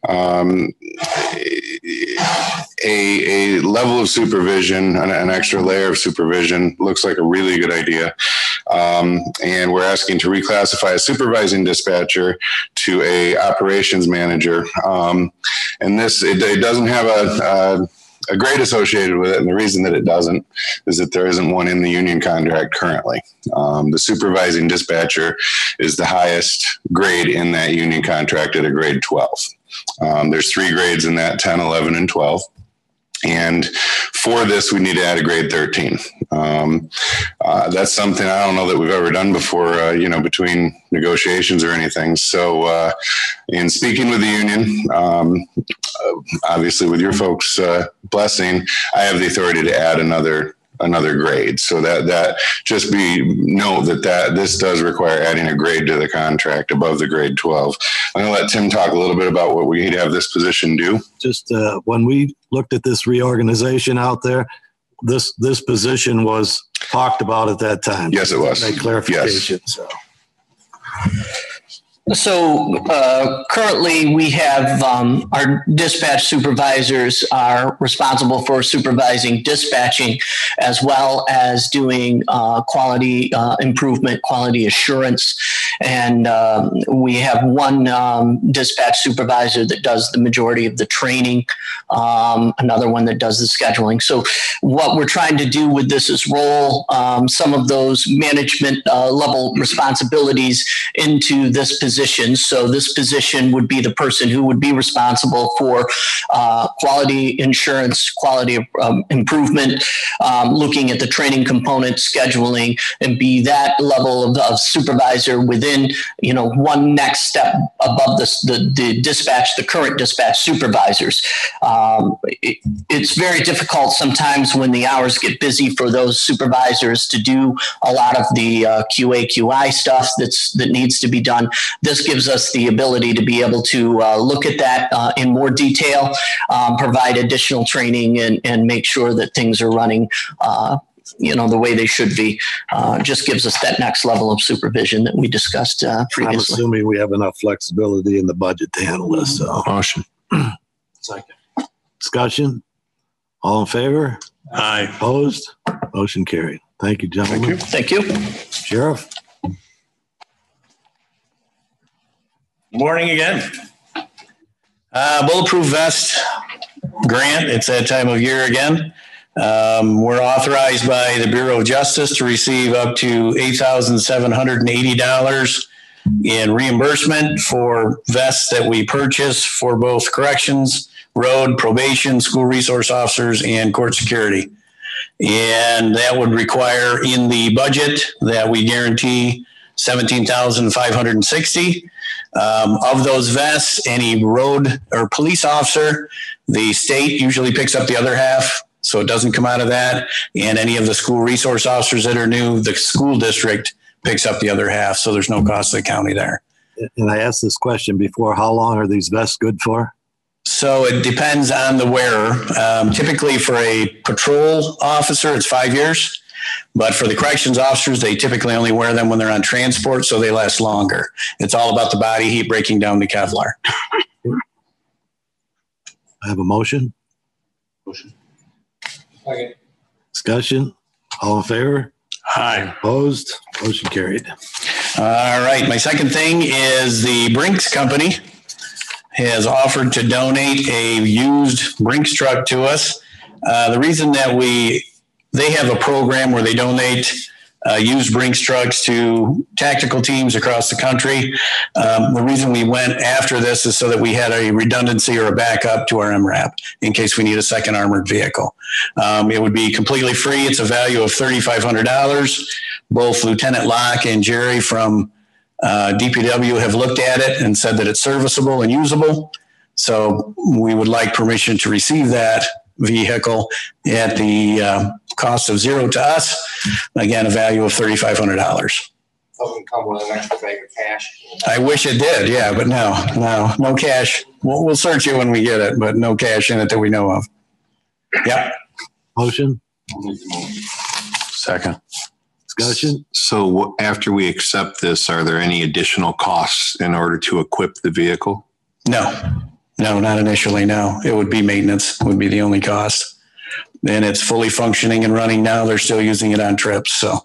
a level of supervision, an extra layer of supervision looks like a really good idea. And we're asking to reclassify a supervising dispatcher to a operations manager. And this, it doesn't have a grade associated with it. And the reason that it doesn't is that there isn't one in the union contract currently. The supervising dispatcher is the highest grade in that union contract at a grade 12. There's 3 grades in that, 10, 11, and 12. And for this, we need to add a grade 13. That's something I don't know that we've ever done before, between negotiations or anything. So in speaking with the union, obviously with your folks' blessing, I have the authority to add another grade. So that just note that this does require adding a grade to the contract above the grade 12. I'm going to let Tim talk a little bit about what we need to have this position do. Just when we looked at this reorganization out there, this position was talked about at that time. Yes, it was. Make clarification. Yes. So. So currently we have our dispatch supervisors are responsible for supervising dispatching as well as doing quality improvement, quality assurance. And we have one dispatch supervisor that does the majority of the training, another one that does the scheduling. So what we're trying to do with this is roll some of those management level responsibilities into this position. So this position would be the person who would be responsible for quality insurance, quality improvement, looking at the training component, scheduling, and be that level of supervisor within, one next step above the dispatch, the current dispatch supervisors. It's very difficult sometimes when the hours get busy for those supervisors to do a lot of the QA/QI stuff that needs to be done. This gives us the ability to be able to look at that in more detail, provide additional training, and make sure that things are running the way they should be. Just gives us that next level of supervision that we discussed previously. I'm assuming we have enough flexibility in the budget to handle this. So. Motion. Second. Discussion? All in favor? Aye. Opposed? Motion carried. Thank you, gentlemen. Thank you. Sheriff? Morning again. Bulletproof vest grant. It's that time of year again. We're authorized by the Bureau of Justice to receive up to $8,780 in reimbursement for vests that we purchase for both corrections, road, probation, school resource officers, and court security. And that would require in the budget that we guarantee $17,560. Of those vests, any road or police officer, the state usually picks up the other half, so it doesn't come out of that. And any of the school resource officers that are new, the school district picks up the other half, so there's no cost to the county there. And I asked this question before, how long are these vests good for? So it depends on the wearer. Typically for a patrol officer, it's 5 years. But for the corrections officers, they typically only wear them when they're on transport, so they last longer. It's all about the body heat breaking down the Kevlar. I have a motion. Okay. Discussion? All in favor? Aye. Opposed? Motion carried. All right. My second thing is the Brinks Company has offered to donate a used Brinks truck to us. The reason that they have a program where they donate used Brinks trucks to tactical teams across the country. The reason we went after this is so that we had a redundancy or a backup to our MRAP in case we need a second armored vehicle. It would be completely free. It's a value of $3,500. Both Lieutenant Locke and Jerry from DPW have looked at it and said that it's serviceable and usable. So we would like permission to receive that vehicle at the cost of $0 to us. Again, a value of $3,500. Doesn't come with an extra bag of cash. I wish it did, yeah, but no cash. We'll search it when we get it, but no cash in it that we know of. Yep. Motion? Second. Discussion. So after we accept this, are there any additional costs in order to equip the vehicle? No, not initially. No, it would be maintenance would be the only cost. And it's fully functioning and running now. They're still using it on trips. So.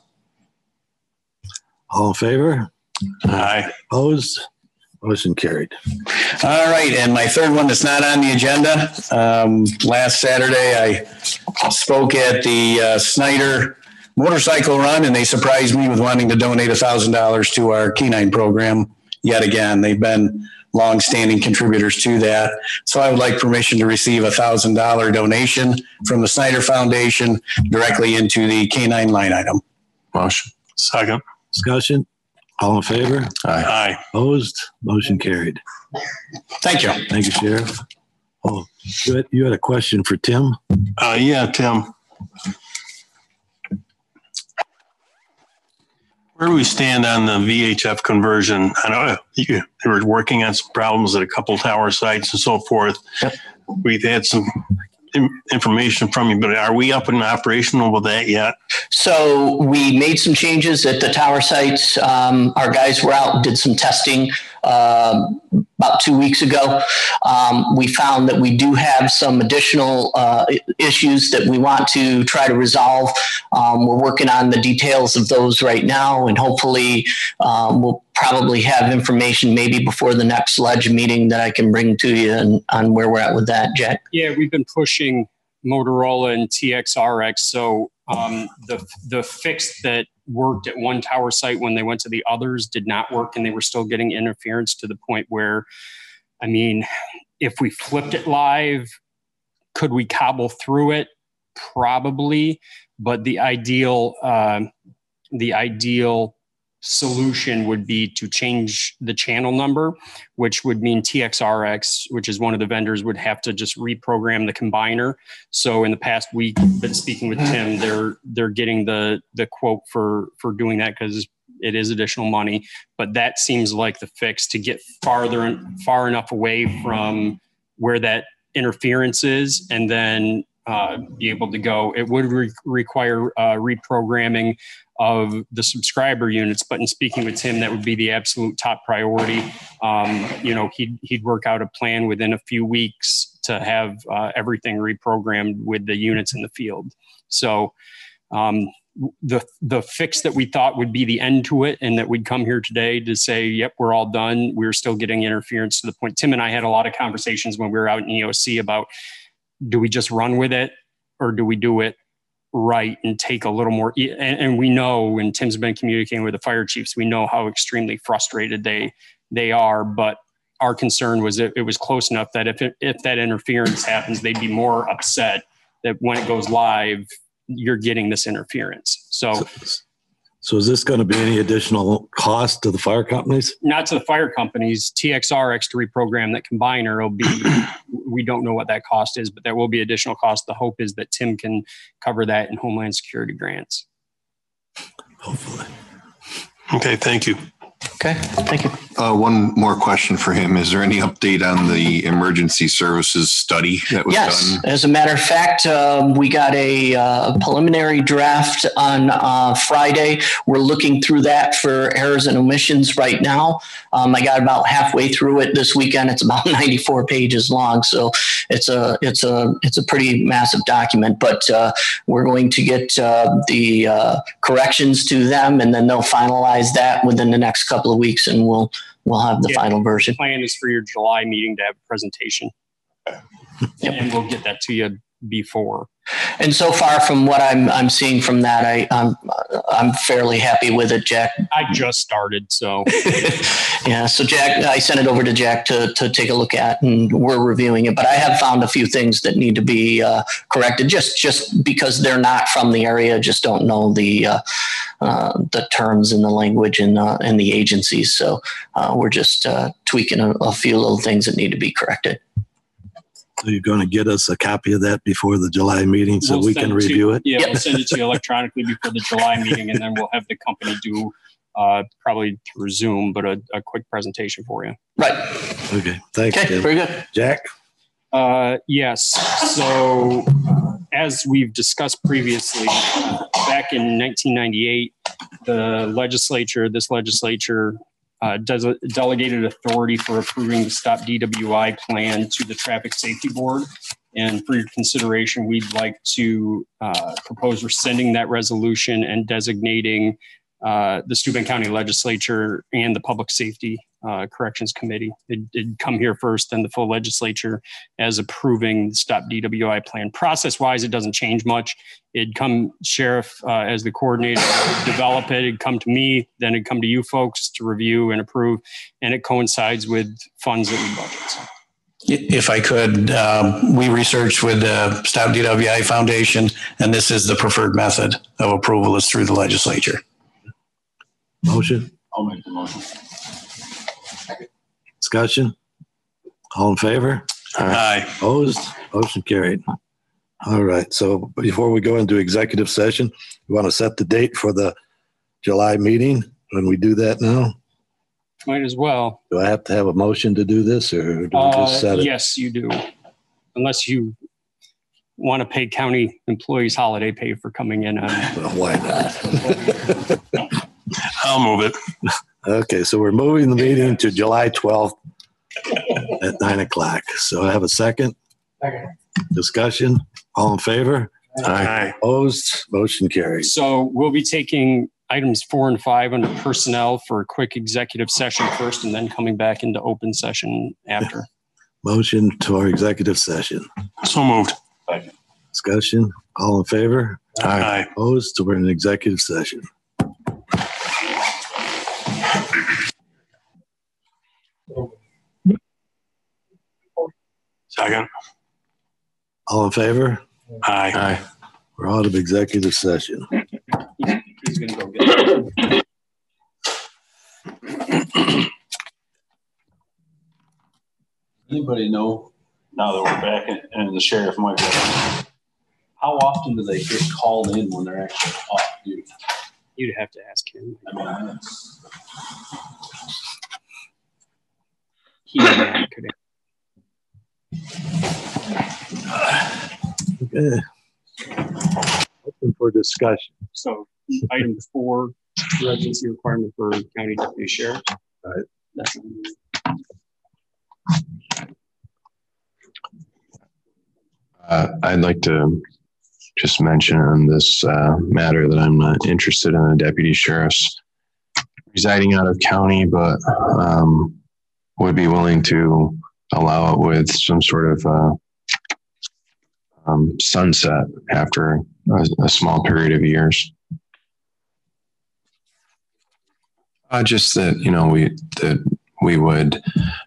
All in favor? Aye. Opposed? Motion carried. All right. And my third one that's not on the agenda. Last Saturday, I spoke at the Snyder motorcycle run, and they surprised me with wanting to donate $1,000 to our K9 program yet again. They've been long-standing contributors to that. So I would like permission to receive $1,000 donation from the Snyder Foundation directly into the K9 line item. Motion. Second. Discussion? All in favor? Aye. Opposed? Motion carried. Thank you. Thank you, Sheriff. Oh, you had a question for Tim? Yeah, Tim. Where do we stand on the VHF conversion? I know you were working on some problems at a couple tower sites and so forth. Yep. We've had some information from you, but are we up and operational with that yet? So we made some changes at the tower sites. Our guys were out and did some testing about 2 weeks ago. We found that we do have some additional issues that we want to try to resolve. We're working on the details of those right now, and hopefully we'll probably have information maybe before the next Ledge meeting that I can bring to you on where we're at with that, Jack. Yeah, we've been pushing Motorola and TXRX. So the fix that worked at one tower site when they went to the others did not work, and they were still getting interference to the point where, I mean, if we flipped it live, could we cobble through it? Probably, but the ideal solution would be to change the channel number, which would mean TXRX, which is one of the vendors, would have to just reprogram the combiner. So in the past week, been speaking with Tim, they're getting the quote for doing that because it is additional money. But that seems like the fix to get far enough away from where that interference is, and then be able to go. It would require reprogramming of the subscriber units, but in speaking with Tim, that would be the absolute top priority. He'd work out a plan within a few weeks to have everything reprogrammed with the units in the field. So the fix that we thought would be the end to it, and that we'd come here today to say, yep, we're all done. We're still getting interference to the point. Tim and I had a lot of conversations when we were out in EOC about, do we just run with it, or do we do it right and take a little more? And we know, and Tim's been communicating with the fire chiefs, we know how extremely frustrated they are. But our concern was that it was close enough that if that interference happens, they'd be more upset that when it goes live, you're getting this interference. So is this going to be any additional cost to the fire companies? Not to the fire companies. TXRX to reprogram that combiner will be, we don't know what that cost is, but there will be additional cost. The hope is that Tim can cover that in Homeland Security grants. Hopefully. Okay, thank you. Okay, thank you. One more question for him. Is there any update on the emergency services study that was done? Yes, as a matter of fact, we got a preliminary draft on Friday. We're looking through that for errors and omissions right now. I got about halfway through it this weekend. It's about 94 pages long, so it's a pretty massive document. But we're going to get the corrections to them, and then they'll finalize that within the next couple of weeks, and we'll have the final version. The plan is for your July meeting to have a presentation. Yep. And we'll get that to you before. And so far from what I'm seeing from that, I'm fairly happy with it, Jack. I just started, so. Yeah, so Jack, I sent it over to Jack to take a look at, and we're reviewing it. But I have found a few things that need to be corrected, just because they're not from the area, just don't know the terms and the language and the agencies. So we're just tweaking a few little things that need to be corrected. So you're going to get us a copy of that before the July meeting so we can review it? Yeah, we'll send it to you electronically before the July meeting, and then we'll have the company do probably through Zoom, but a quick presentation for you. Right. Okay, thanks. Okay, very good. Jack? Yes. So as we've discussed previously, back in 1998, this legislature delegated authority for approving the Stop DWI plan to the Traffic Safety Board. And for your consideration, we'd like to propose rescinding that resolution and designating the Steuben County Legislature and the Public Safety Corrections Committee. It'd come here first, then the full legislature as approving the Stop DWI plan. Process-wise, it doesn't change much. It'd come Sheriff as the coordinator, develop it. It'd come to me, then it'd come to you folks to review and approve, and it coincides with funds that we budget. If I could, we researched with the Stop DWI Foundation, and this is the preferred method of approval is through the legislature. Motion? I'll make the motion. Discussion? All in favor? Aye. Opposed? Motion carried. All right. So before we go into executive session, we want to set the date for the July meeting. When we do that now? Might as well. Do I have to have a motion to do this, or do we just set it? Yes, you do. Unless you want to pay county employees holiday pay for coming in on. Well, why not? I'll move it. Okay, so we're moving the meeting to July 12th at 9 o'clock. So I have a second. Okay. Discussion. All in favor? Aye. Opposed? Motion carries. So we'll be taking items 4 and 5 under personnel for a quick executive session first, and then coming back into open session after. Motion to our executive session. So moved. Discussion. All in favor? Aye. Opposed? So we're in an executive session. Second. All in favor? Aye. Aye. We're out of executive session. He's going to go get it. Anybody know, now that we're back and the sheriff might be, how often do they get called in when they're actually off duty? You'd have to ask him. I mean, that's, He could Okay. Open for discussion. So item 4, residency requirement for county deputy sheriff. All right. I'd like to just mention on this matter that I'm not interested in a deputy sheriff's residing out of county, but would be willing to allow it with some sort of sunset after a small period of years. Just that, we would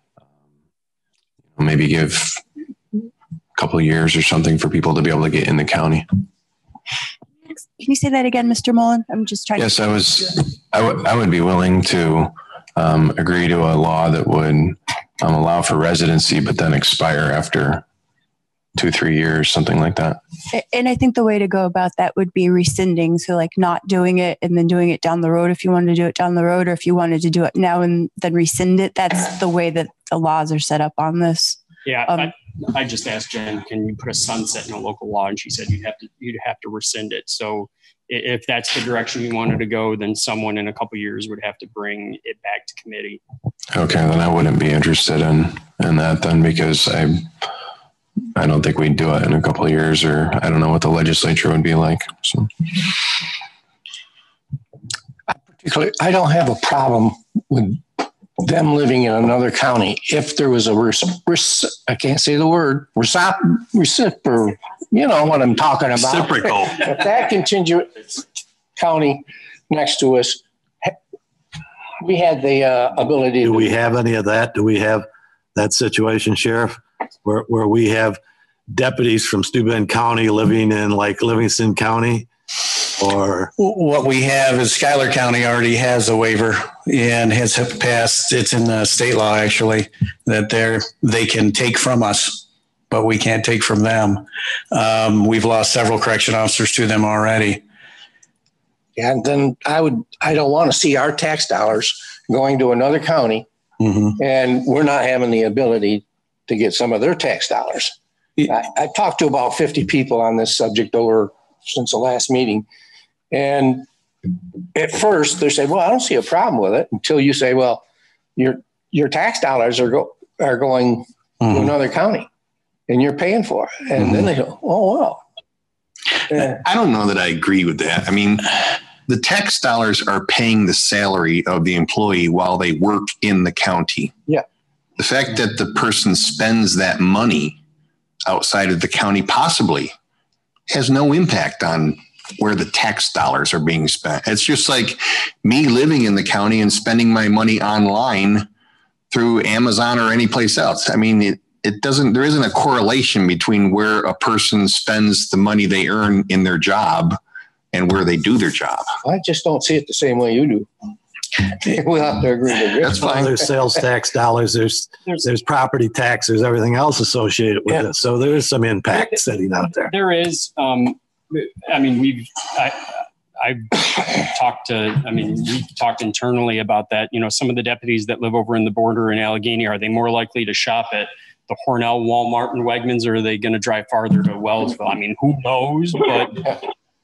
maybe give a couple of years or something for people to be able to get in the county. Can you say that again, Mr. Mullen? I'm just trying Yes, to. I would be willing to agree to a law that would allow for residency, but then expire after 2-3 years, something like that. And I think the way to go about that would be rescinding. So like not doing it and then doing it down the road if you wanted to do it down the road, or if you wanted to do it now and then rescind it. That's the way that the laws are set up on this. Yeah, I just asked Jen, can you put a sunset in a local law? And she said you'd have to rescind it. So if that's the direction you wanted to go, then someone in a couple of years would have to bring it back to committee. Okay, then I wouldn't be interested in that then, because I don't think we'd do it in a couple of years, or I don't know what the legislature would be like. So. Particularly, I don't have a problem with them living in another county if there was I can't say the word, reciprocal, you know what I'm talking about. Reciprocal. If that contingent county next to us, we had the ability. Do we have any of that? Do we have that situation, Sheriff, where we have deputies from Steuben County living in like Livingston County? Or what we have is Schuyler County already has a waiver and has passed. It's in the state law actually that they can take from us, but we can't take from them. We've lost several correction officers to them already. Yeah, and then I don't want to see our tax dollars going to another county, and we're not having the ability to get some of their tax dollars. I talked to about 50 people on this subject since the last meeting. And at first they say, well, I don't see a problem with it, until you say, well, your tax dollars are going to another county and you're paying for it. And then they go, oh, well. I don't know that I agree with that. I mean, the tax dollars are paying the salary of the employee while they work in the county. Yeah. The fact that the person spends that money outside of the county possibly has no impact on where the tax dollars are being spent. It's just like me living in the county and spending my money online through Amazon or any place else. I mean, there isn't a correlation between where a person spends the money they earn in their job and where they do their job. I just don't see it the same way you do. We'll have to agree with that's fine. There's sales tax dollars. There's property tax. There's everything else associated with it. So there is some impact sitting out there. There is. I mean, I've talked we've talked internally about that. You know, some of the deputies that live over in the border in Allegheny, are they more likely to shop at the Hornell, Walmart, and Wegmans, or are they going to drive farther to Wellsville? I mean, who knows? But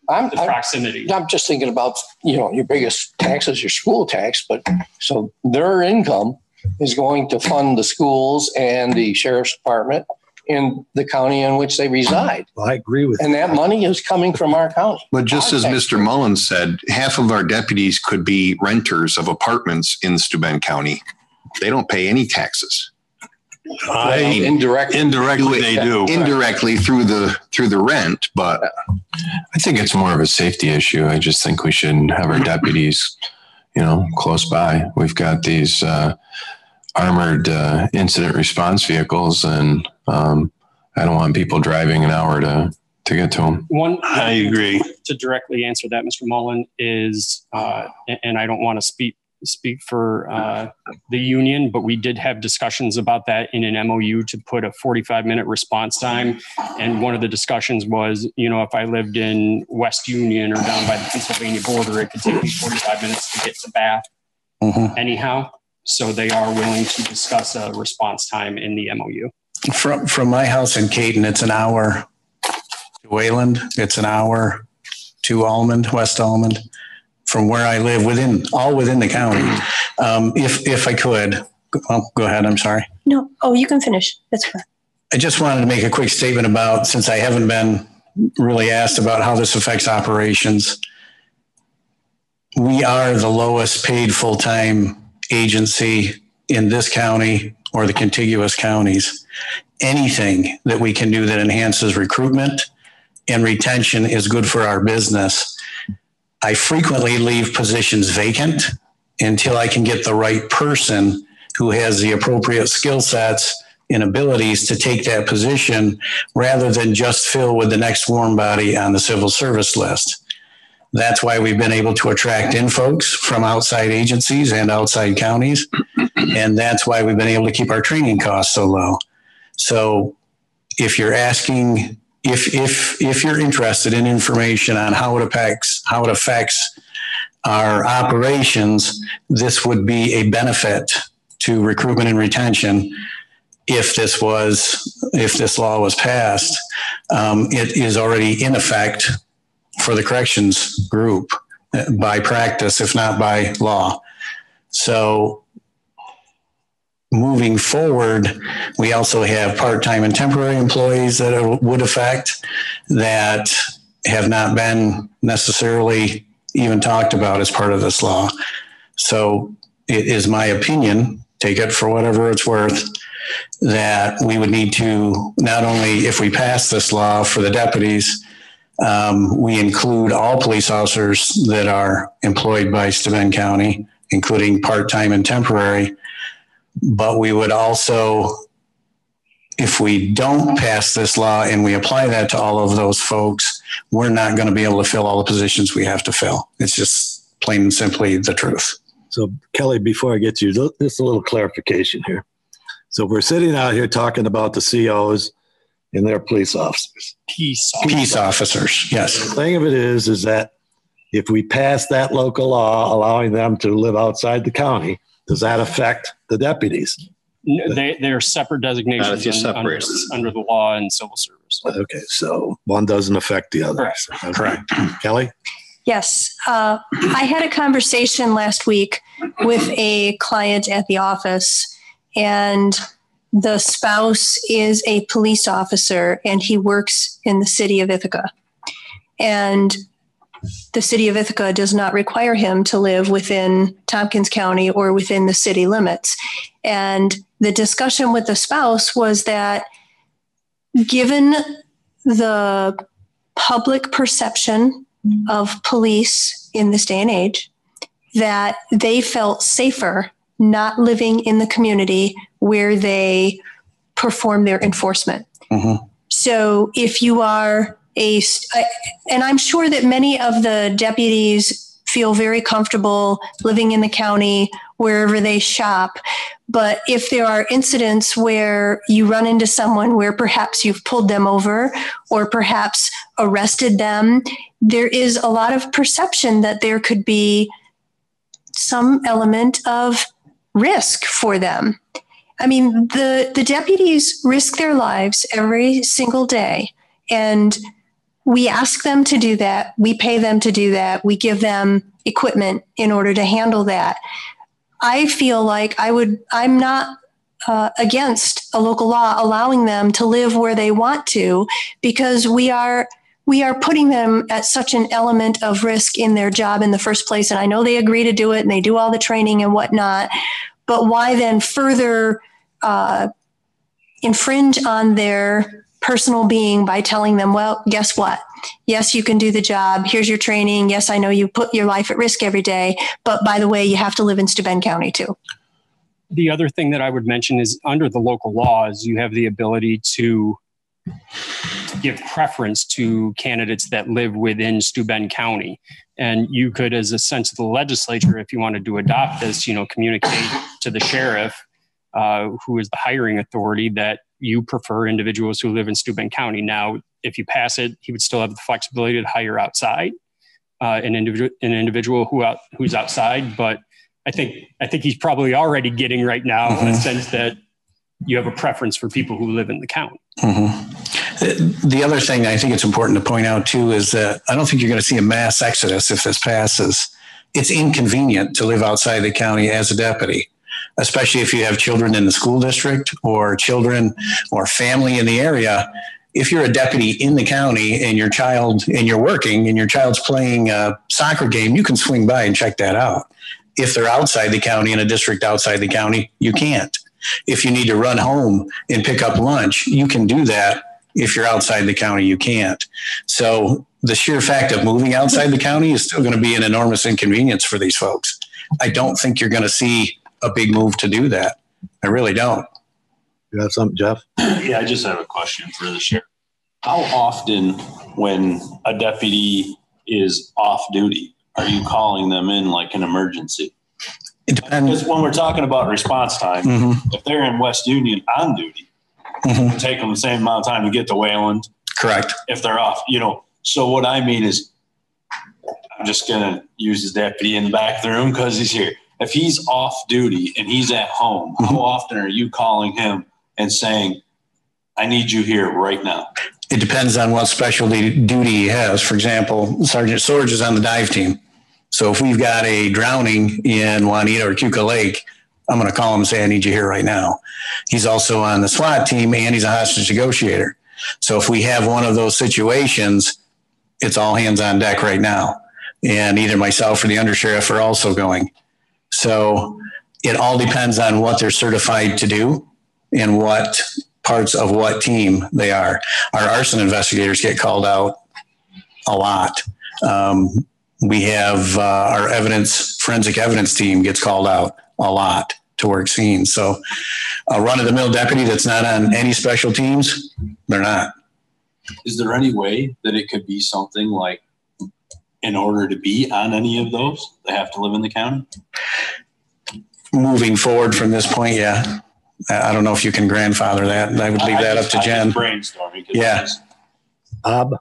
I'm proximity. I'm just thinking about, your biggest tax is your school tax, but so their income is going to fund the schools and the sheriff's department in the county in which they reside. Well, I agree with and that money is coming from our county. But just as Mr. Mullins said, half of our deputies could be renters of apartments in Steuben County. They don't pay any taxes. Indirectly they do. Indirectly through the rent, but I think it's more of a safety issue. I just think we should have our deputies, close by. We've got these armored incident response vehicles, and I don't want people driving an hour to get to them. I agree. To directly answer that, Mr. Mullen, is, and I don't want to speak for the union, but we did have discussions about that in an MOU to put a 45-minute response time. And one of the discussions was, if I lived in West Union or down by the Pennsylvania border, it could take me 45 minutes to get to Bath anyhow. So they are willing to discuss a response time in the MOU. From my house in Caton, it's an hour to Wayland. It's an hour to Almond, West Almond. From where I live, within the county. If I could, go ahead. I'm sorry. No. Oh, you can finish. That's fine. I just wanted to make a quick statement about, since I haven't been really asked about how this affects operations. We are the lowest paid full-time agency in this county or the contiguous counties. Anything that we can do that enhances recruitment and retention is good for our business. I frequently leave positions vacant until I can get the right person who has the appropriate skill sets and abilities to take that position rather than just fill with the next warm body on the civil service list. That's why we've been able to attract in folks from outside agencies and outside counties. And that's why we've been able to keep our training costs so low. So if you're asking, if you're interested in information on how it affects our operations, this would be a benefit to recruitment and retention. If this law was passed, it is already in effect for the corrections group by practice, if not by law. So moving forward, we also have part-time and temporary employees that it would affect that have not been necessarily even talked about as part of this law. So it is my opinion, take it for whatever it's worth, that we would need to, not only if we pass this law for the deputies, we include all police officers that are employed by Steuben County, including part-time and temporary. But we would also, if we don't pass this law and we apply that to all of those folks, we're not going to be able to fill all the positions we have to fill. It's just plain and simply the truth. So Kelly, before I get to you, just a little clarification here. So we're sitting out here talking about the COs and their police officers. Peace officers, yes. The thing of it is that if we pass that local law allowing them to live outside the county, does that affect the deputies? No, they're separate designations under the law and civil service. Okay, so one doesn't affect the other. Correct. Kelly? Yes. I had a conversation last week with a client at the office, and the spouse is a police officer and he works in the city of Ithaca. And the city of Ithaca does not require him to live within Tompkins County or within the city limits. And the discussion with the spouse was that given the public perception of police in this day and age, that they felt safer not living in the community where they perform their enforcement. Mm-hmm. So if you are and I'm sure that many of the deputies feel very comfortable living in the county wherever they shop. But if there are incidents where you run into someone where perhaps you've pulled them over or perhaps arrested them, there is a lot of perception that there could be some element of risk for them. I mean, the deputies risk their lives every single day. And we ask them to do that. We pay them to do that. We give them equipment in order to handle that. I feel like I'm not against a local law allowing them to live where they want to, because we are putting them at such an element of risk in their job in the first place. And I know they agree to do it and they do all the training and whatnot, but why then further infringe on their personal being by telling them, well, guess what? Yes, you can do the job. Here's your training. Yes, I know you put your life at risk every day, but by the way, you have to live in Steuben County too. The other thing that I would mention is under the local laws, you have the ability to give preference to candidates that live within Steuben County. And you could, as a sense of the legislature, if you wanted to adopt this, communicate to the sheriff, who is the hiring authority, that you prefer individuals who live in Steuben County. Now, if you pass it, he would still have the flexibility to hire outside, an individual who's outside, but I think he's probably already getting right now a sense that you have a preference for people who live in the county. The other thing I think it's important to point out too is that I don't think you're going to see a mass exodus if this passes. It's inconvenient to live outside the county as a deputy, especially if you have children in the school district or children or family in the area. If you're a deputy in the county and you're working and your child's playing a soccer game, you can swing by and check that out. If they're outside the county, in a district outside the county, you can't. If you need to run home and pick up lunch, you can do that. If you're outside the county, you can't. So the sheer fact of moving outside the county is still going to be an enormous inconvenience for these folks. I don't think you're going to see a big move to do that. I really don't. You have something, Jeff? Yeah, I just have a question for the sheriff. How often, when a deputy is off duty, are you calling them in like an emergency? It depends. Because when we're talking about response time, if they're in West Union on duty, it would take them the same amount of time to get to Wayland. Correct. If they're off, So what I mean is, I'm just going to use his deputy in the back of the room because he's here. If he's off duty and he's at home, how often are you calling him and saying, I need you here right now? It depends on what specialty duty he has. For example, Sergeant Sorge is on the dive team. So if we've got a drowning in Juanita or Cuca Lake, I'm going to call him and say, I need you here right now. He's also on the SWAT team and he's a hostage negotiator. So if we have one of those situations, it's all hands on deck right now. And either myself or the undersheriff are also going. So it all depends on what they're certified to do and what parts of what team they are. Our arson investigators get called out a lot. We have our forensic evidence team gets called out a lot to work scenes. So a run-of-the-mill deputy that's not on any special teams, they're not. Is there any way that it could be something like, in order to be on any of those, they have to live in the county? Moving forward from this point, yeah. I don't know if you can grandfather that. I would leave that up to Jen. Brainstorming. Yeah. Bob?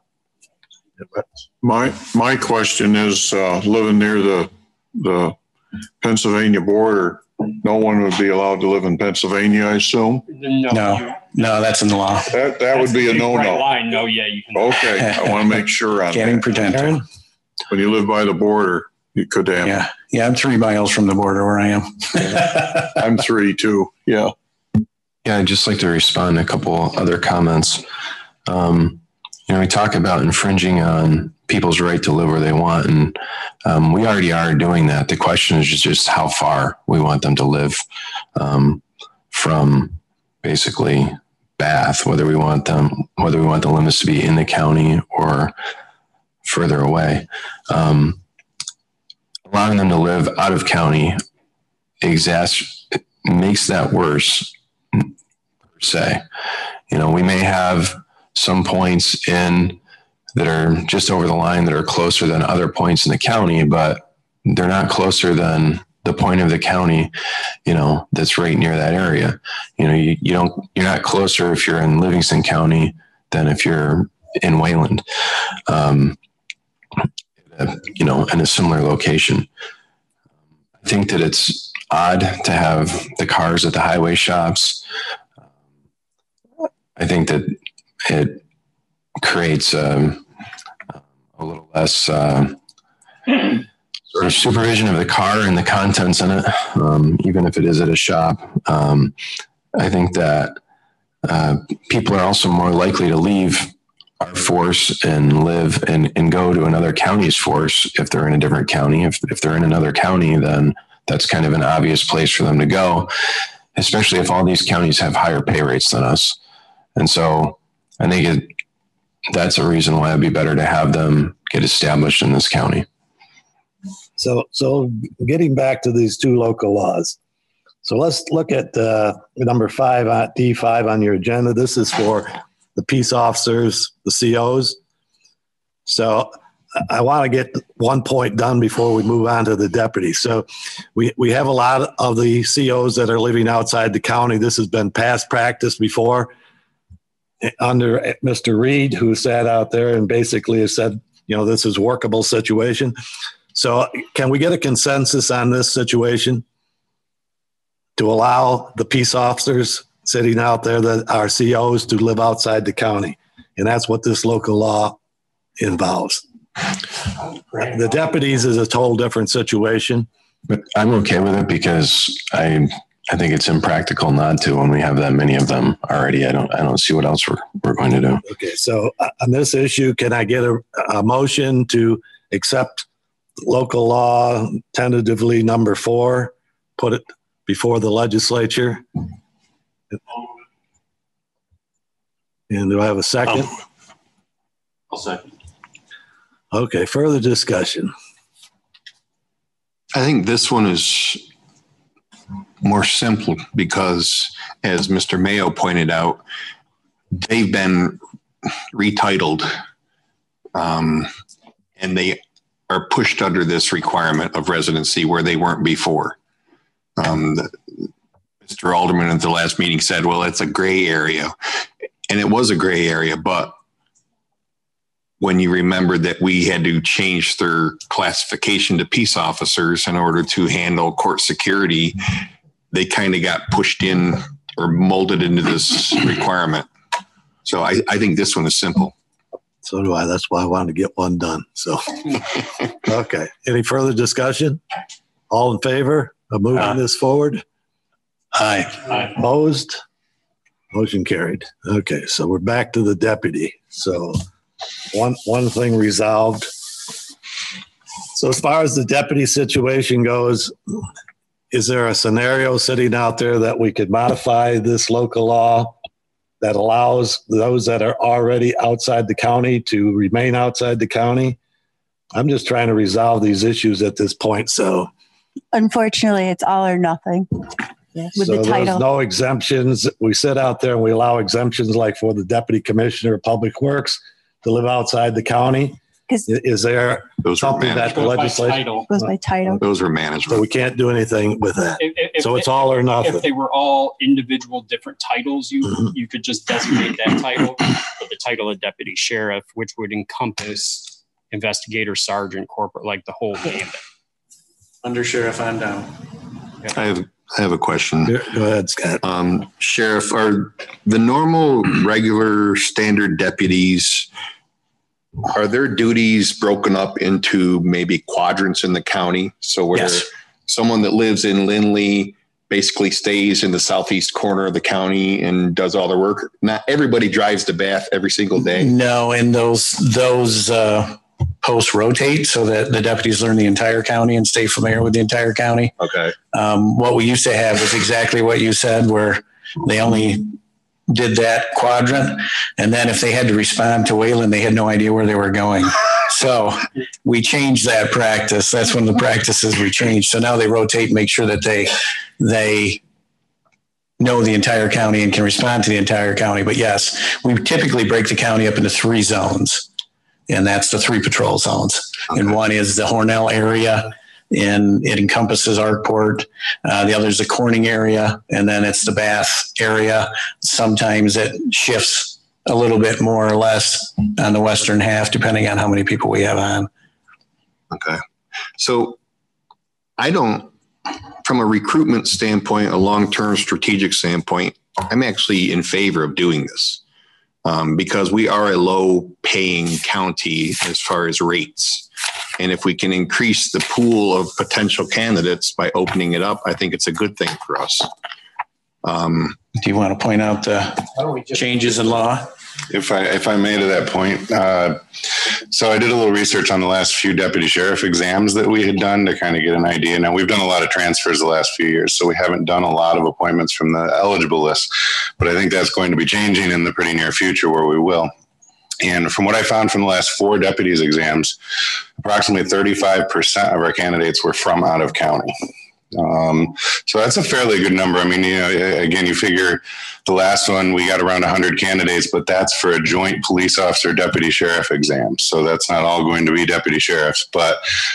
My question is, living near the Pennsylvania border, no one would be allowed to live in Pennsylvania, I assume? No, that's in the law. That would be a no-no. Line. No, yeah, you can. Okay, I want to make sure on Can't even pretend to. When you live by the border, you could have. Yeah, I'm 3 miles from the border where I am. I'm 3 too. Yeah. Yeah, I'd just like to respond to a couple other comments. We talk about infringing on people's right to live where they want, and we already are doing that. The question is just how far we want them to live from basically Bath, whether we want the limits to be in the county or further away. Allowing them to live out of county makes that worse, per se. We may have some points that are just over the line that are closer than other points in the county, but they're not closer than the point of the county, that's right near that area. You're not closer if you're in Livingston County than if you're in Wayland, in a similar location. I think that it's odd to have the cars at the highway shops. I think that it creates a little less sort of supervision of the car and the contents in it, even if it is at a shop. I think that people are also more likely to leave our force and live and go to another county's force if they're in a different county. If they're in another county, then that's kind of an obvious place for them to go, especially if all these counties have higher pay rates than us. And so I think that's a reason why it'd be better to have them get established in this county. So getting back to these two local laws. So let's look at number 5, D5 on your agenda. This is for the peace officers, the COs. So I want to get one point done before we move on to the deputies. So we have a lot of the COs that are living outside the county. This has been past practice before under Mr. Reed, who sat out there and basically has said, this is a workable situation. So can we get a consensus on this situation to allow the peace officers sitting out there that are COs to live outside the county? And that's what this local law involves. The deputies is a total different situation. But I'm okay with it because I think it's impractical not to when we have that many of them already. I don't see what else we're going to do. Okay, so on this issue, can I get a motion to accept local law tentatively number 4, put it before the legislature? And do I have a second? I'll second. Okay, further discussion. I think this one is more simple because, as Mr. Mayo pointed out, they've been retitled and they are pushed under this requirement of residency where they weren't before. Mr. Alderman at the last meeting said, well, it's a gray area. And it was a gray area, but when you remember that we had to change their classification to peace officers in order to handle court security, they kind of got pushed in or molded into this requirement. So I think this one is simple. So do I. That's why I wanted to get one done. So, okay. Any further discussion? All in favor of moving this forward? Aye. Opposed? Motion carried. Okay, so we're back to the deputy. So one thing resolved. So as far as the deputy situation goes, is there a scenario sitting out there that we could modify this local law that allows those that are already outside the county to remain outside the county? I'm just trying to resolve these issues at this point. So unfortunately, it's all or nothing. With so the title. There's no exemptions. We sit out there and we allow exemptions like for the deputy commissioner of public works to live outside the county. Is there something that the legislature goes by title? Those are management. So we can't do anything with that. So it's all or nothing. If they were all individual different titles, you could just designate that title, but the title of deputy sheriff, which would encompass investigator, sergeant, corporate, like the whole gambit. Under sheriff on down. I have a question. Go ahead, Scott. Sheriff, are the normal, regular, standard deputies, are their duties broken up into maybe quadrants in the county? So where someone that lives in Lindley basically stays in the southeast corner of the county and does all their work? Not everybody drives to Bath every single day. No, and those posts rotate so that the deputies learn the entire county and stay familiar with the entire county. Okay. What we used to have is exactly what you said, where they only did that quadrant. And then if they had to respond to Wayland, they had no idea where they were going. So we changed that practice. That's one of the practices we changed. So now they rotate and make sure that they know the entire county and can respond to the entire county. But yes, we typically break the county up into 3 zones. And that's the 3 patrol zones. Okay. And one is the Hornell area, and it encompasses Arkport. The other is the Corning area, and then it's the Bath area. Sometimes it shifts a little bit more or less on the western half, depending on how many people we have on. Okay. So from a recruitment standpoint, a long-term strategic standpoint, I'm actually in favor of doing this. because we are a low paying county as far as rates. And if we can increase the pool of potential candidates by opening it up, I think it's a good thing for us. Do you want to point out the changes in law? If I may to that point, so I did a little research on the last few deputy sheriff exams that we had done to kind of get an idea. Now, we've done a lot of transfers the last few years, so we haven't done a lot of appointments from the eligible list, but I think that's going to be changing in the pretty near future where we will. And from what I found from the last 4 deputies exams, approximately 35% of our candidates were from out of county. So that's a fairly good number. I mean, you know, again, you figure the last one, we got around 100 candidates, but that's for a joint police officer deputy sheriff exam. So that's not all going to be deputy sheriffs, but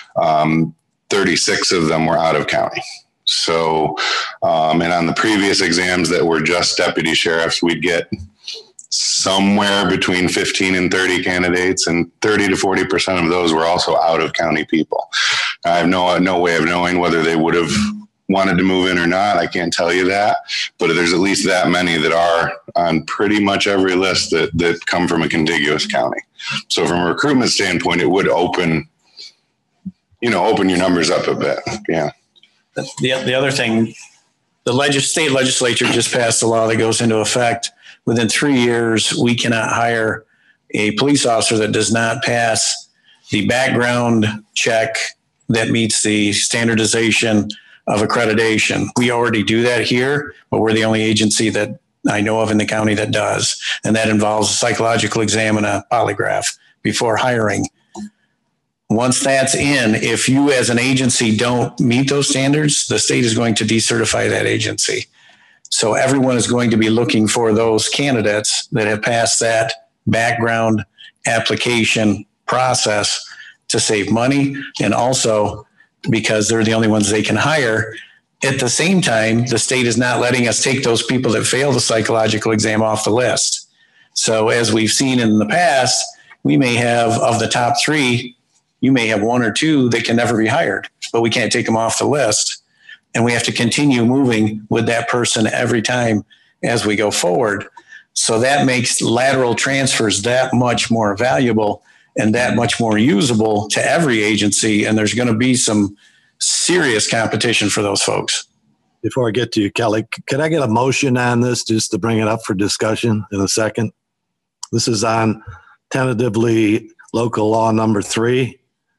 36 of them were out of county. So, and on the previous exams that were just deputy sheriffs, we'd get somewhere between 15 and 30 candidates, and 30 to 40% of those were also out of county people. I have no way of knowing whether they would have wanted to move in or not. I can't tell you that, but there's at least that many that are on pretty much every list that come from a contiguous county. So from a recruitment standpoint, it would open your numbers up a bit. Yeah. The other thing, the state legislature just passed a law that goes into effect. Within 3 years, we cannot hire a police officer that does not pass the background check that meets the standardization of accreditation. We already do that here, but we're the only agency that I know of in the county that does. And that involves a psychological exam and a polygraph before hiring. Once that's in, if you as an agency don't meet those standards, the state is going to decertify that agency. So everyone is going to be looking for those candidates that have passed that background application process to save money, and also because they're the only ones they can hire. At the same time, the state is not letting us take those people that fail the psychological exam off the list. So as we've seen in the past, we may have, of the top 3, you may have 1 or 2 that can never be hired, but we can't take them off the list. And we have to continue moving with that person every time as we go forward. So that makes lateral transfers that much more valuable and that much more usable to every agency. And there's going to be some serious competition for those folks. Before I get to you, Kelly, could I get a motion on this just to bring it up for discussion in a second? This is on tentatively local law number 3.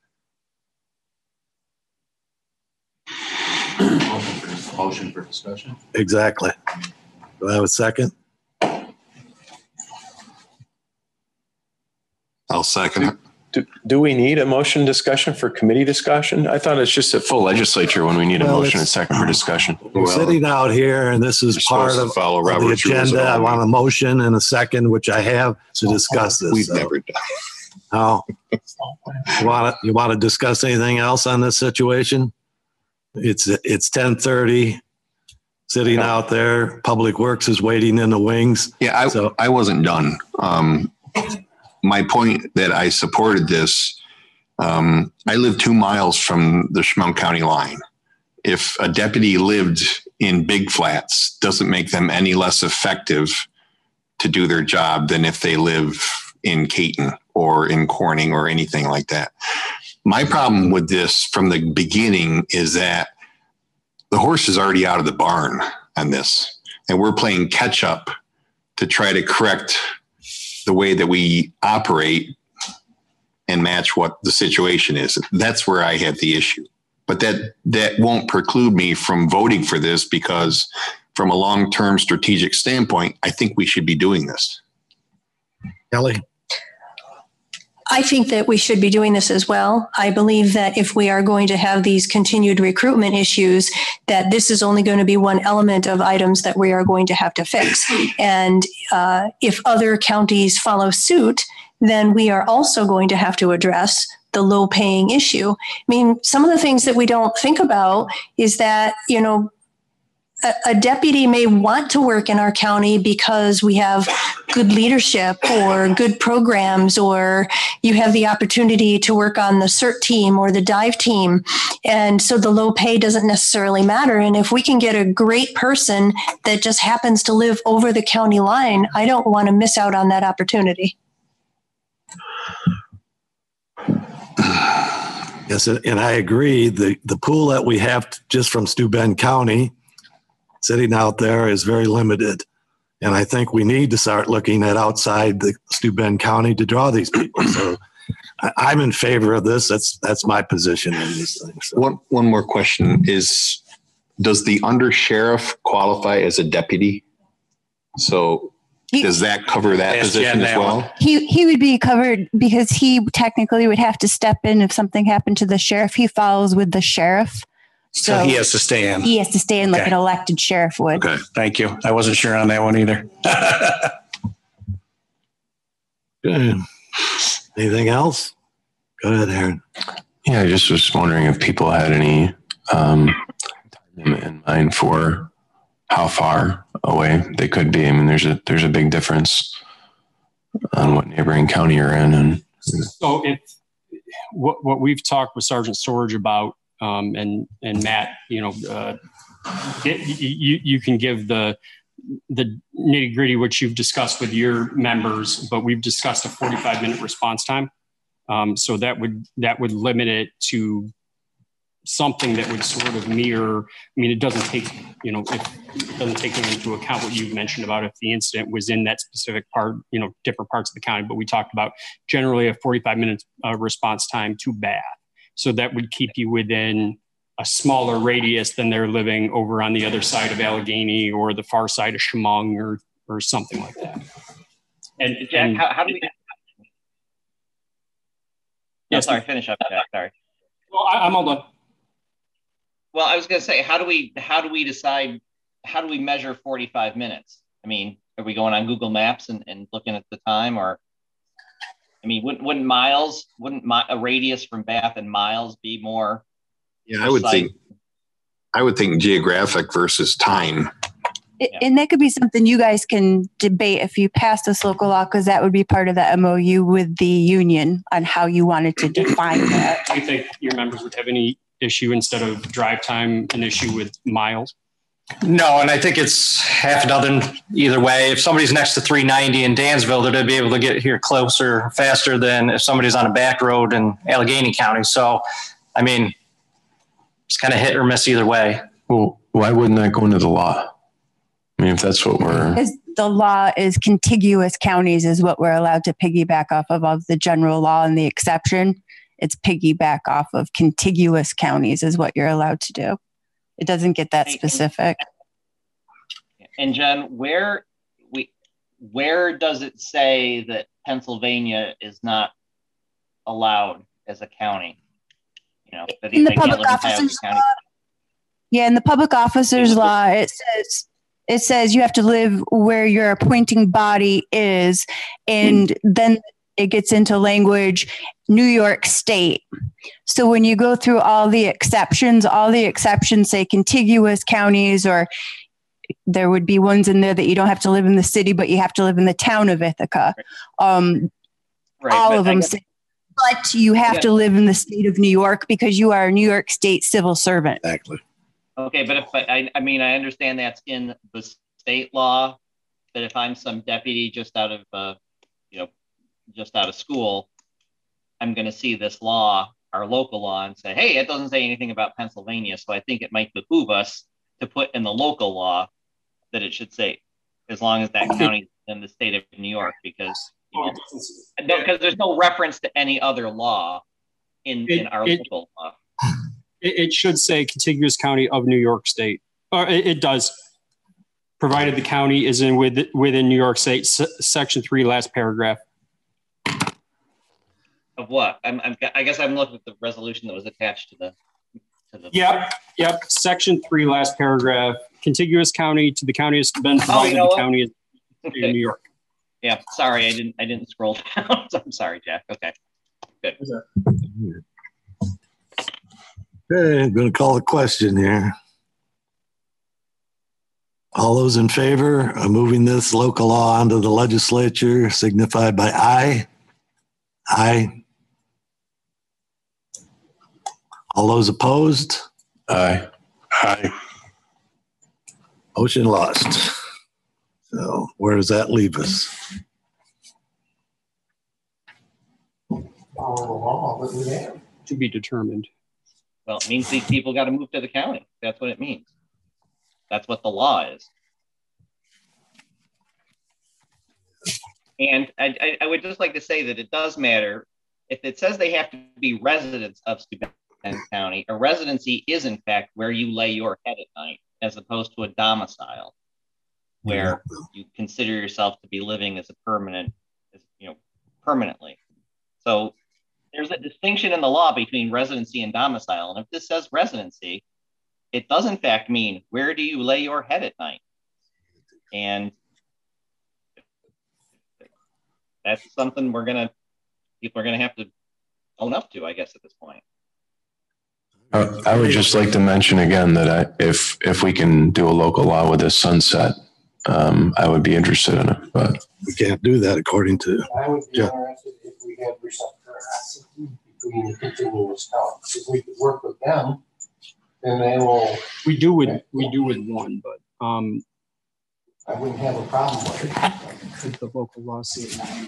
Motion for discussion. Exactly. Do I have a second? I'll second it. Do we need a motion discussion for committee discussion? I thought it's just a full legislature when we need a motion and second for discussion. We're sitting out here, and this is part of the agenda. I want a motion and a second, which I have to discuss this. We've never done. Oh, you want to discuss anything else on this situation? It's 10:30. Sitting out there, Public Works is waiting in the wings. Yeah, I wasn't done. My point that I supported this, I live 2 miles from the Chemung County line. If a deputy lived in Big Flats, doesn't make them any less effective to do their job than if they live in Caton or in Corning or anything like that. My problem with this from the beginning is that the horse is already out of the barn on this, and we're playing catch up to try to correct the way that we operate and match what the situation is. That's where I have the issue. But that won't preclude me from voting for this, because from a long-term strategic standpoint, I think we should be doing this. Kelly? I think that we should be doing this as well. I believe that if we are going to have these continued recruitment issues, that this is only going to be one element of items that we are going to have to fix. And if other counties follow suit, then we are also going to have to address the low paying issue. I mean, some of the things that we don't think about is that, a deputy may want to work in our county because we have good leadership or good programs, or you have the opportunity to work on the CERT team or the dive team. And so the low pay doesn't necessarily matter. And if we can get a great person that just happens to live over the county line, I don't want to miss out on that opportunity. Yes, and I agree. The pool that we have just from Steuben County sitting out there is very limited. And I think we need to start looking at outside the Steuben County to draw these people. So I'm in favor of this. That's my position in this thing. So. One more question is, does the undersheriff qualify as a deputy? So does that cover that position as well? He would be covered because he technically would have to step in if something happened to the sheriff. He follows with the sheriff. So he has to stay in. He has to stay in like an elected sheriff would. Okay, thank you. I wasn't sure on that one either. Good. Anything else? Go ahead, Aaron. Yeah, I just was wondering if people had any time in mind for how far away they could be. I mean, there's a big difference on what neighboring county you're in. And so if what we've talked with Sergeant Storage about, and Matt, you can give the nitty gritty, which you've discussed with your members, but we've discussed a 45-minute response time. So that would limit it to something that would sort of mirror. I mean, it doesn't take, it doesn't take into account what you've mentioned about if the incident was in that specific part, different parts of the county, but we talked about generally a 45-minute response time to Bath. So that would keep you within a smaller radius than they're living over on the other side of Allegheny or the far side of Chemung or something like that. And Jack, how do we? Yeah, sorry, finish up, Jack. Sorry. Well, I'm all done. Well, I was going to say, how do we decide? How do we measure 45 minutes? I mean, are we going on Google Maps and looking at the time, or? I mean, wouldn't a radius from Bath and miles be more? Yeah, I would think geographic versus time. And that could be something you guys can debate if you pass this local law, because that would be part of the MOU with the union on how you wanted to define that. Do you think your members would have any issue instead of drive time, an issue with miles? No, and I think it's half a dozen either way. If somebody's next to 390 in Dansville, they're going to be able to get here closer, faster than if somebody's on a back road in Allegheny County. So, I mean, it's kind of hit or miss either way. Well, why wouldn't that go into the law? I mean, if that's what Because the law is contiguous counties is what we're allowed to piggyback off of the general law, and the exception, it's piggyback off of contiguous counties is what you're allowed to do. It doesn't get that specific. And Jen, where does it say that Pennsylvania is not allowed as a county? That in the public officers law. Yeah, in the public officers law, it says you have to live where your appointing body is, and then it gets into language, New York State. So when you go through all the exceptions say contiguous counties, or there would be ones in there that you don't have to live in the city, but you have to live in the town of Ithaca. All of them say, but you have to live in the state of New York because you are a New York State civil servant. Exactly. Okay, but I understand that's in the state law, but if I'm some deputy just out of school, I'm going to see this law, our local law, and say, hey, it doesn't say anything about Pennsylvania. So I think it might behoove us to put in the local law that it should say, as long as that county is in the state of New York, because there's no reference to any other law in our local law. It should say contiguous county of New York State. Or it does, provided the county is within New York State. Section 3, last paragraph. Of what? I guess I'm looking at the resolution that was attached to the. Yep. Section 3, last paragraph. Contiguous county to the county has been provided. The county is in New York. Yeah. Sorry, I didn't scroll down. I'm sorry, Jack. Okay. Good. Okay, I'm going to call the question here. All those in favor of moving this local law onto the legislature signify by aye. Aye. All those opposed? Aye. Aye. Motion lost. So where does that leave us? To be determined. Well, it means these people got to move to the county. That's what it means. That's what the law is. And I would just like to say that it does matter. If it says they have to be residents of Steuben County, a residency is in fact where you lay your head at night, as opposed to a domicile where you consider yourself to be living as a permanently. So there's a distinction in the law between residency and domicile. And if this says residency, it does in fact mean where do you lay your head at night? And that's something people are gonna have to own up to, I guess, at this point. I would just like to mention again that if we can do a local law with this sunset, I would be interested in it. But we can't do that according to. I would be interested if we had reciprocity between the continuous towns. If we could work with them, then they will. We do with one, but I wouldn't have a problem with it. Could the local law say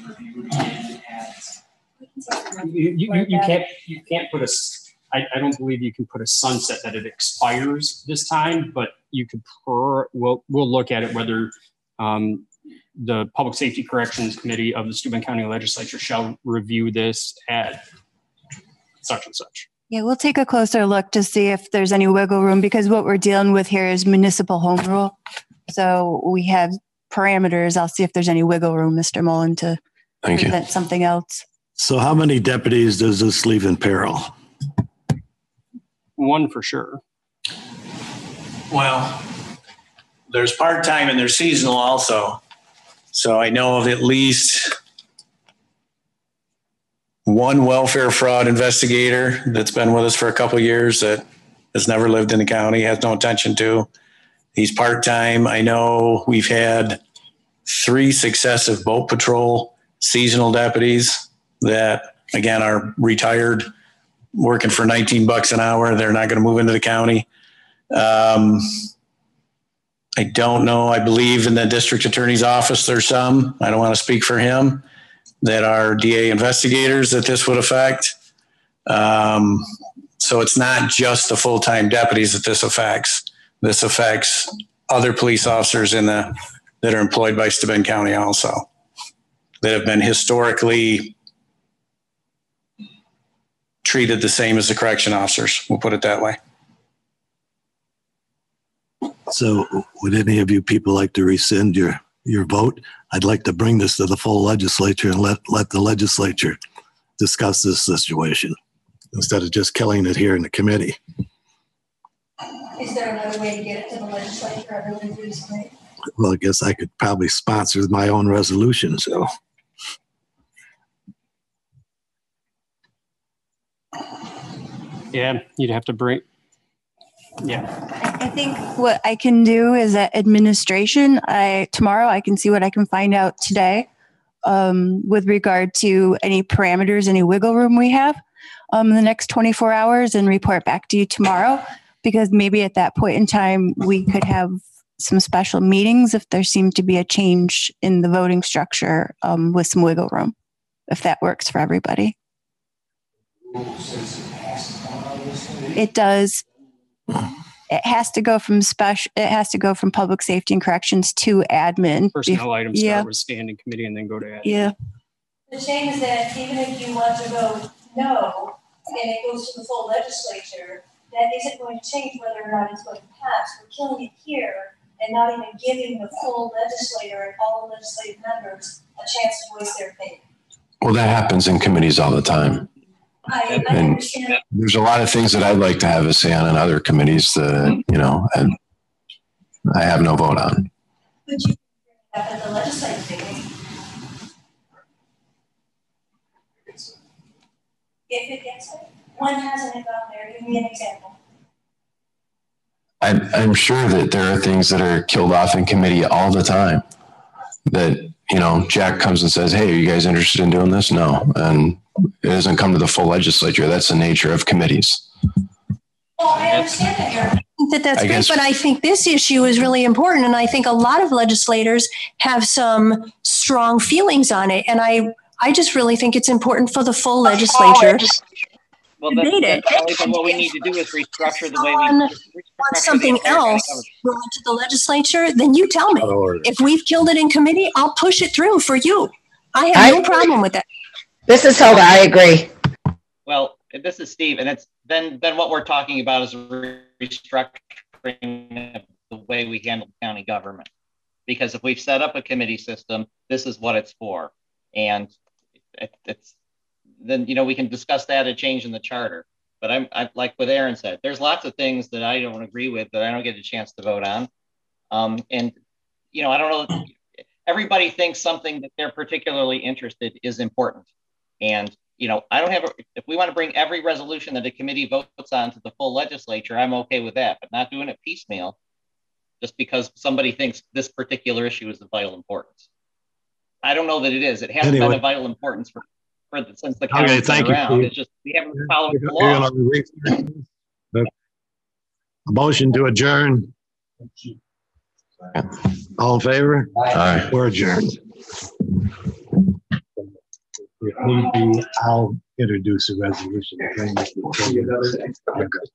you can't put a. I don't believe you can put a sunset that it expires this time, but you could we'll look at it whether the Public Safety Corrections Committee of the Steuben County Legislature shall review this at such and such. Yeah, we'll take a closer look to see if there's any wiggle room, because what we're dealing with here is municipal home rule. So we have parameters. I'll see if there's any wiggle room, Mr. Mullen, to present something else. So how many deputies does this leave in peril? One for sure. Well, there's part-time and there's seasonal also. So I know of at least one welfare fraud investigator that's been with us for a couple of years that has never lived in the county, has no intention to. He's part-time. I know we've had 3 successive boat patrol seasonal deputies that, again, are retired, working for $19 an hour. They're not going to move into the county. I don't know. I believe in the district attorney's office, there's some, I don't want to speak for him, that are DA investigators that this would affect. So it's not just the full-time deputies that this affects. This affects other police officers that are employed by Steuben County also, that have been historically treated the same as the correction officers. We'll put it that way. So would any of you people like to rescind your vote? I'd like to bring this to the full legislature and let the legislature discuss this situation instead of just killing it here in the committee. Is there another way to get it to the legislature other than through this committee? Well, I guess I could probably sponsor my own resolution, so. Yeah, you'd have to bring. Yeah. I think what I can do is that administration, tomorrow I can see what I can find out today with regard to any parameters, any wiggle room we have in the next 24 hours and report back to you tomorrow, because maybe at that point in time we could have some special meetings if there seemed to be a change in the voting structure with some wiggle room, if that works for everybody. It does. It has to go from public safety and corrections to admin. Personnel items start with standing committee and then go to admin. Yeah. The shame is that even if you want to vote no and it goes to the full legislature, that isn't going to change whether or not it's going to pass. We're killing it here and not even giving the full legislator and all legislative members a chance to voice their opinion. Well, that happens in committees all the time. I understand. There's a lot of things that I'd like to have a say on in other committees that, and I have no vote on. But you have at the legislative meeting. If it gets there, when hasn't it gone there? Give me an example. I'm sure that there are things that are killed off in committee all the time that, you know, Jack comes and says, hey, are you guys interested in doing this? No. And it doesn't come to the full legislature. That's the nature of committees. Well, I understand that that's great, but I think this issue is really important. And I think a lot of legislators have some strong feelings on it. And I just really think it's important for the full legislature. Well, that's what we need to do is restructure the way we want something else going to the legislature, then you tell me. If we've killed it in committee, I'll push it through for you. I have no problem with that. This is Hilda. I agree. Well, this is Steve, and it's then what we're talking about is restructuring of the way we handle county government. Because if we've set up a committee system, this is what it's for, and it's then, you know, we can discuss that a change in the charter. But I like what Aaron said, there's lots of things that I don't agree with that I don't get a chance to vote on. And, you know, I don't know, everybody thinks something that they're particularly interested is important. And, you know, I don't have, if we want to bring every resolution that a committee votes on to the full legislature, I'm okay with that, but not doing it piecemeal just because somebody thinks this particular issue is of vital importance. I don't know that it is. It hasn't been of vital importance since the county's been around. It's just we haven't followed the law. A motion to adjourn. All in favor? Aye. We're adjourned. If need be, I'll introduce a resolution.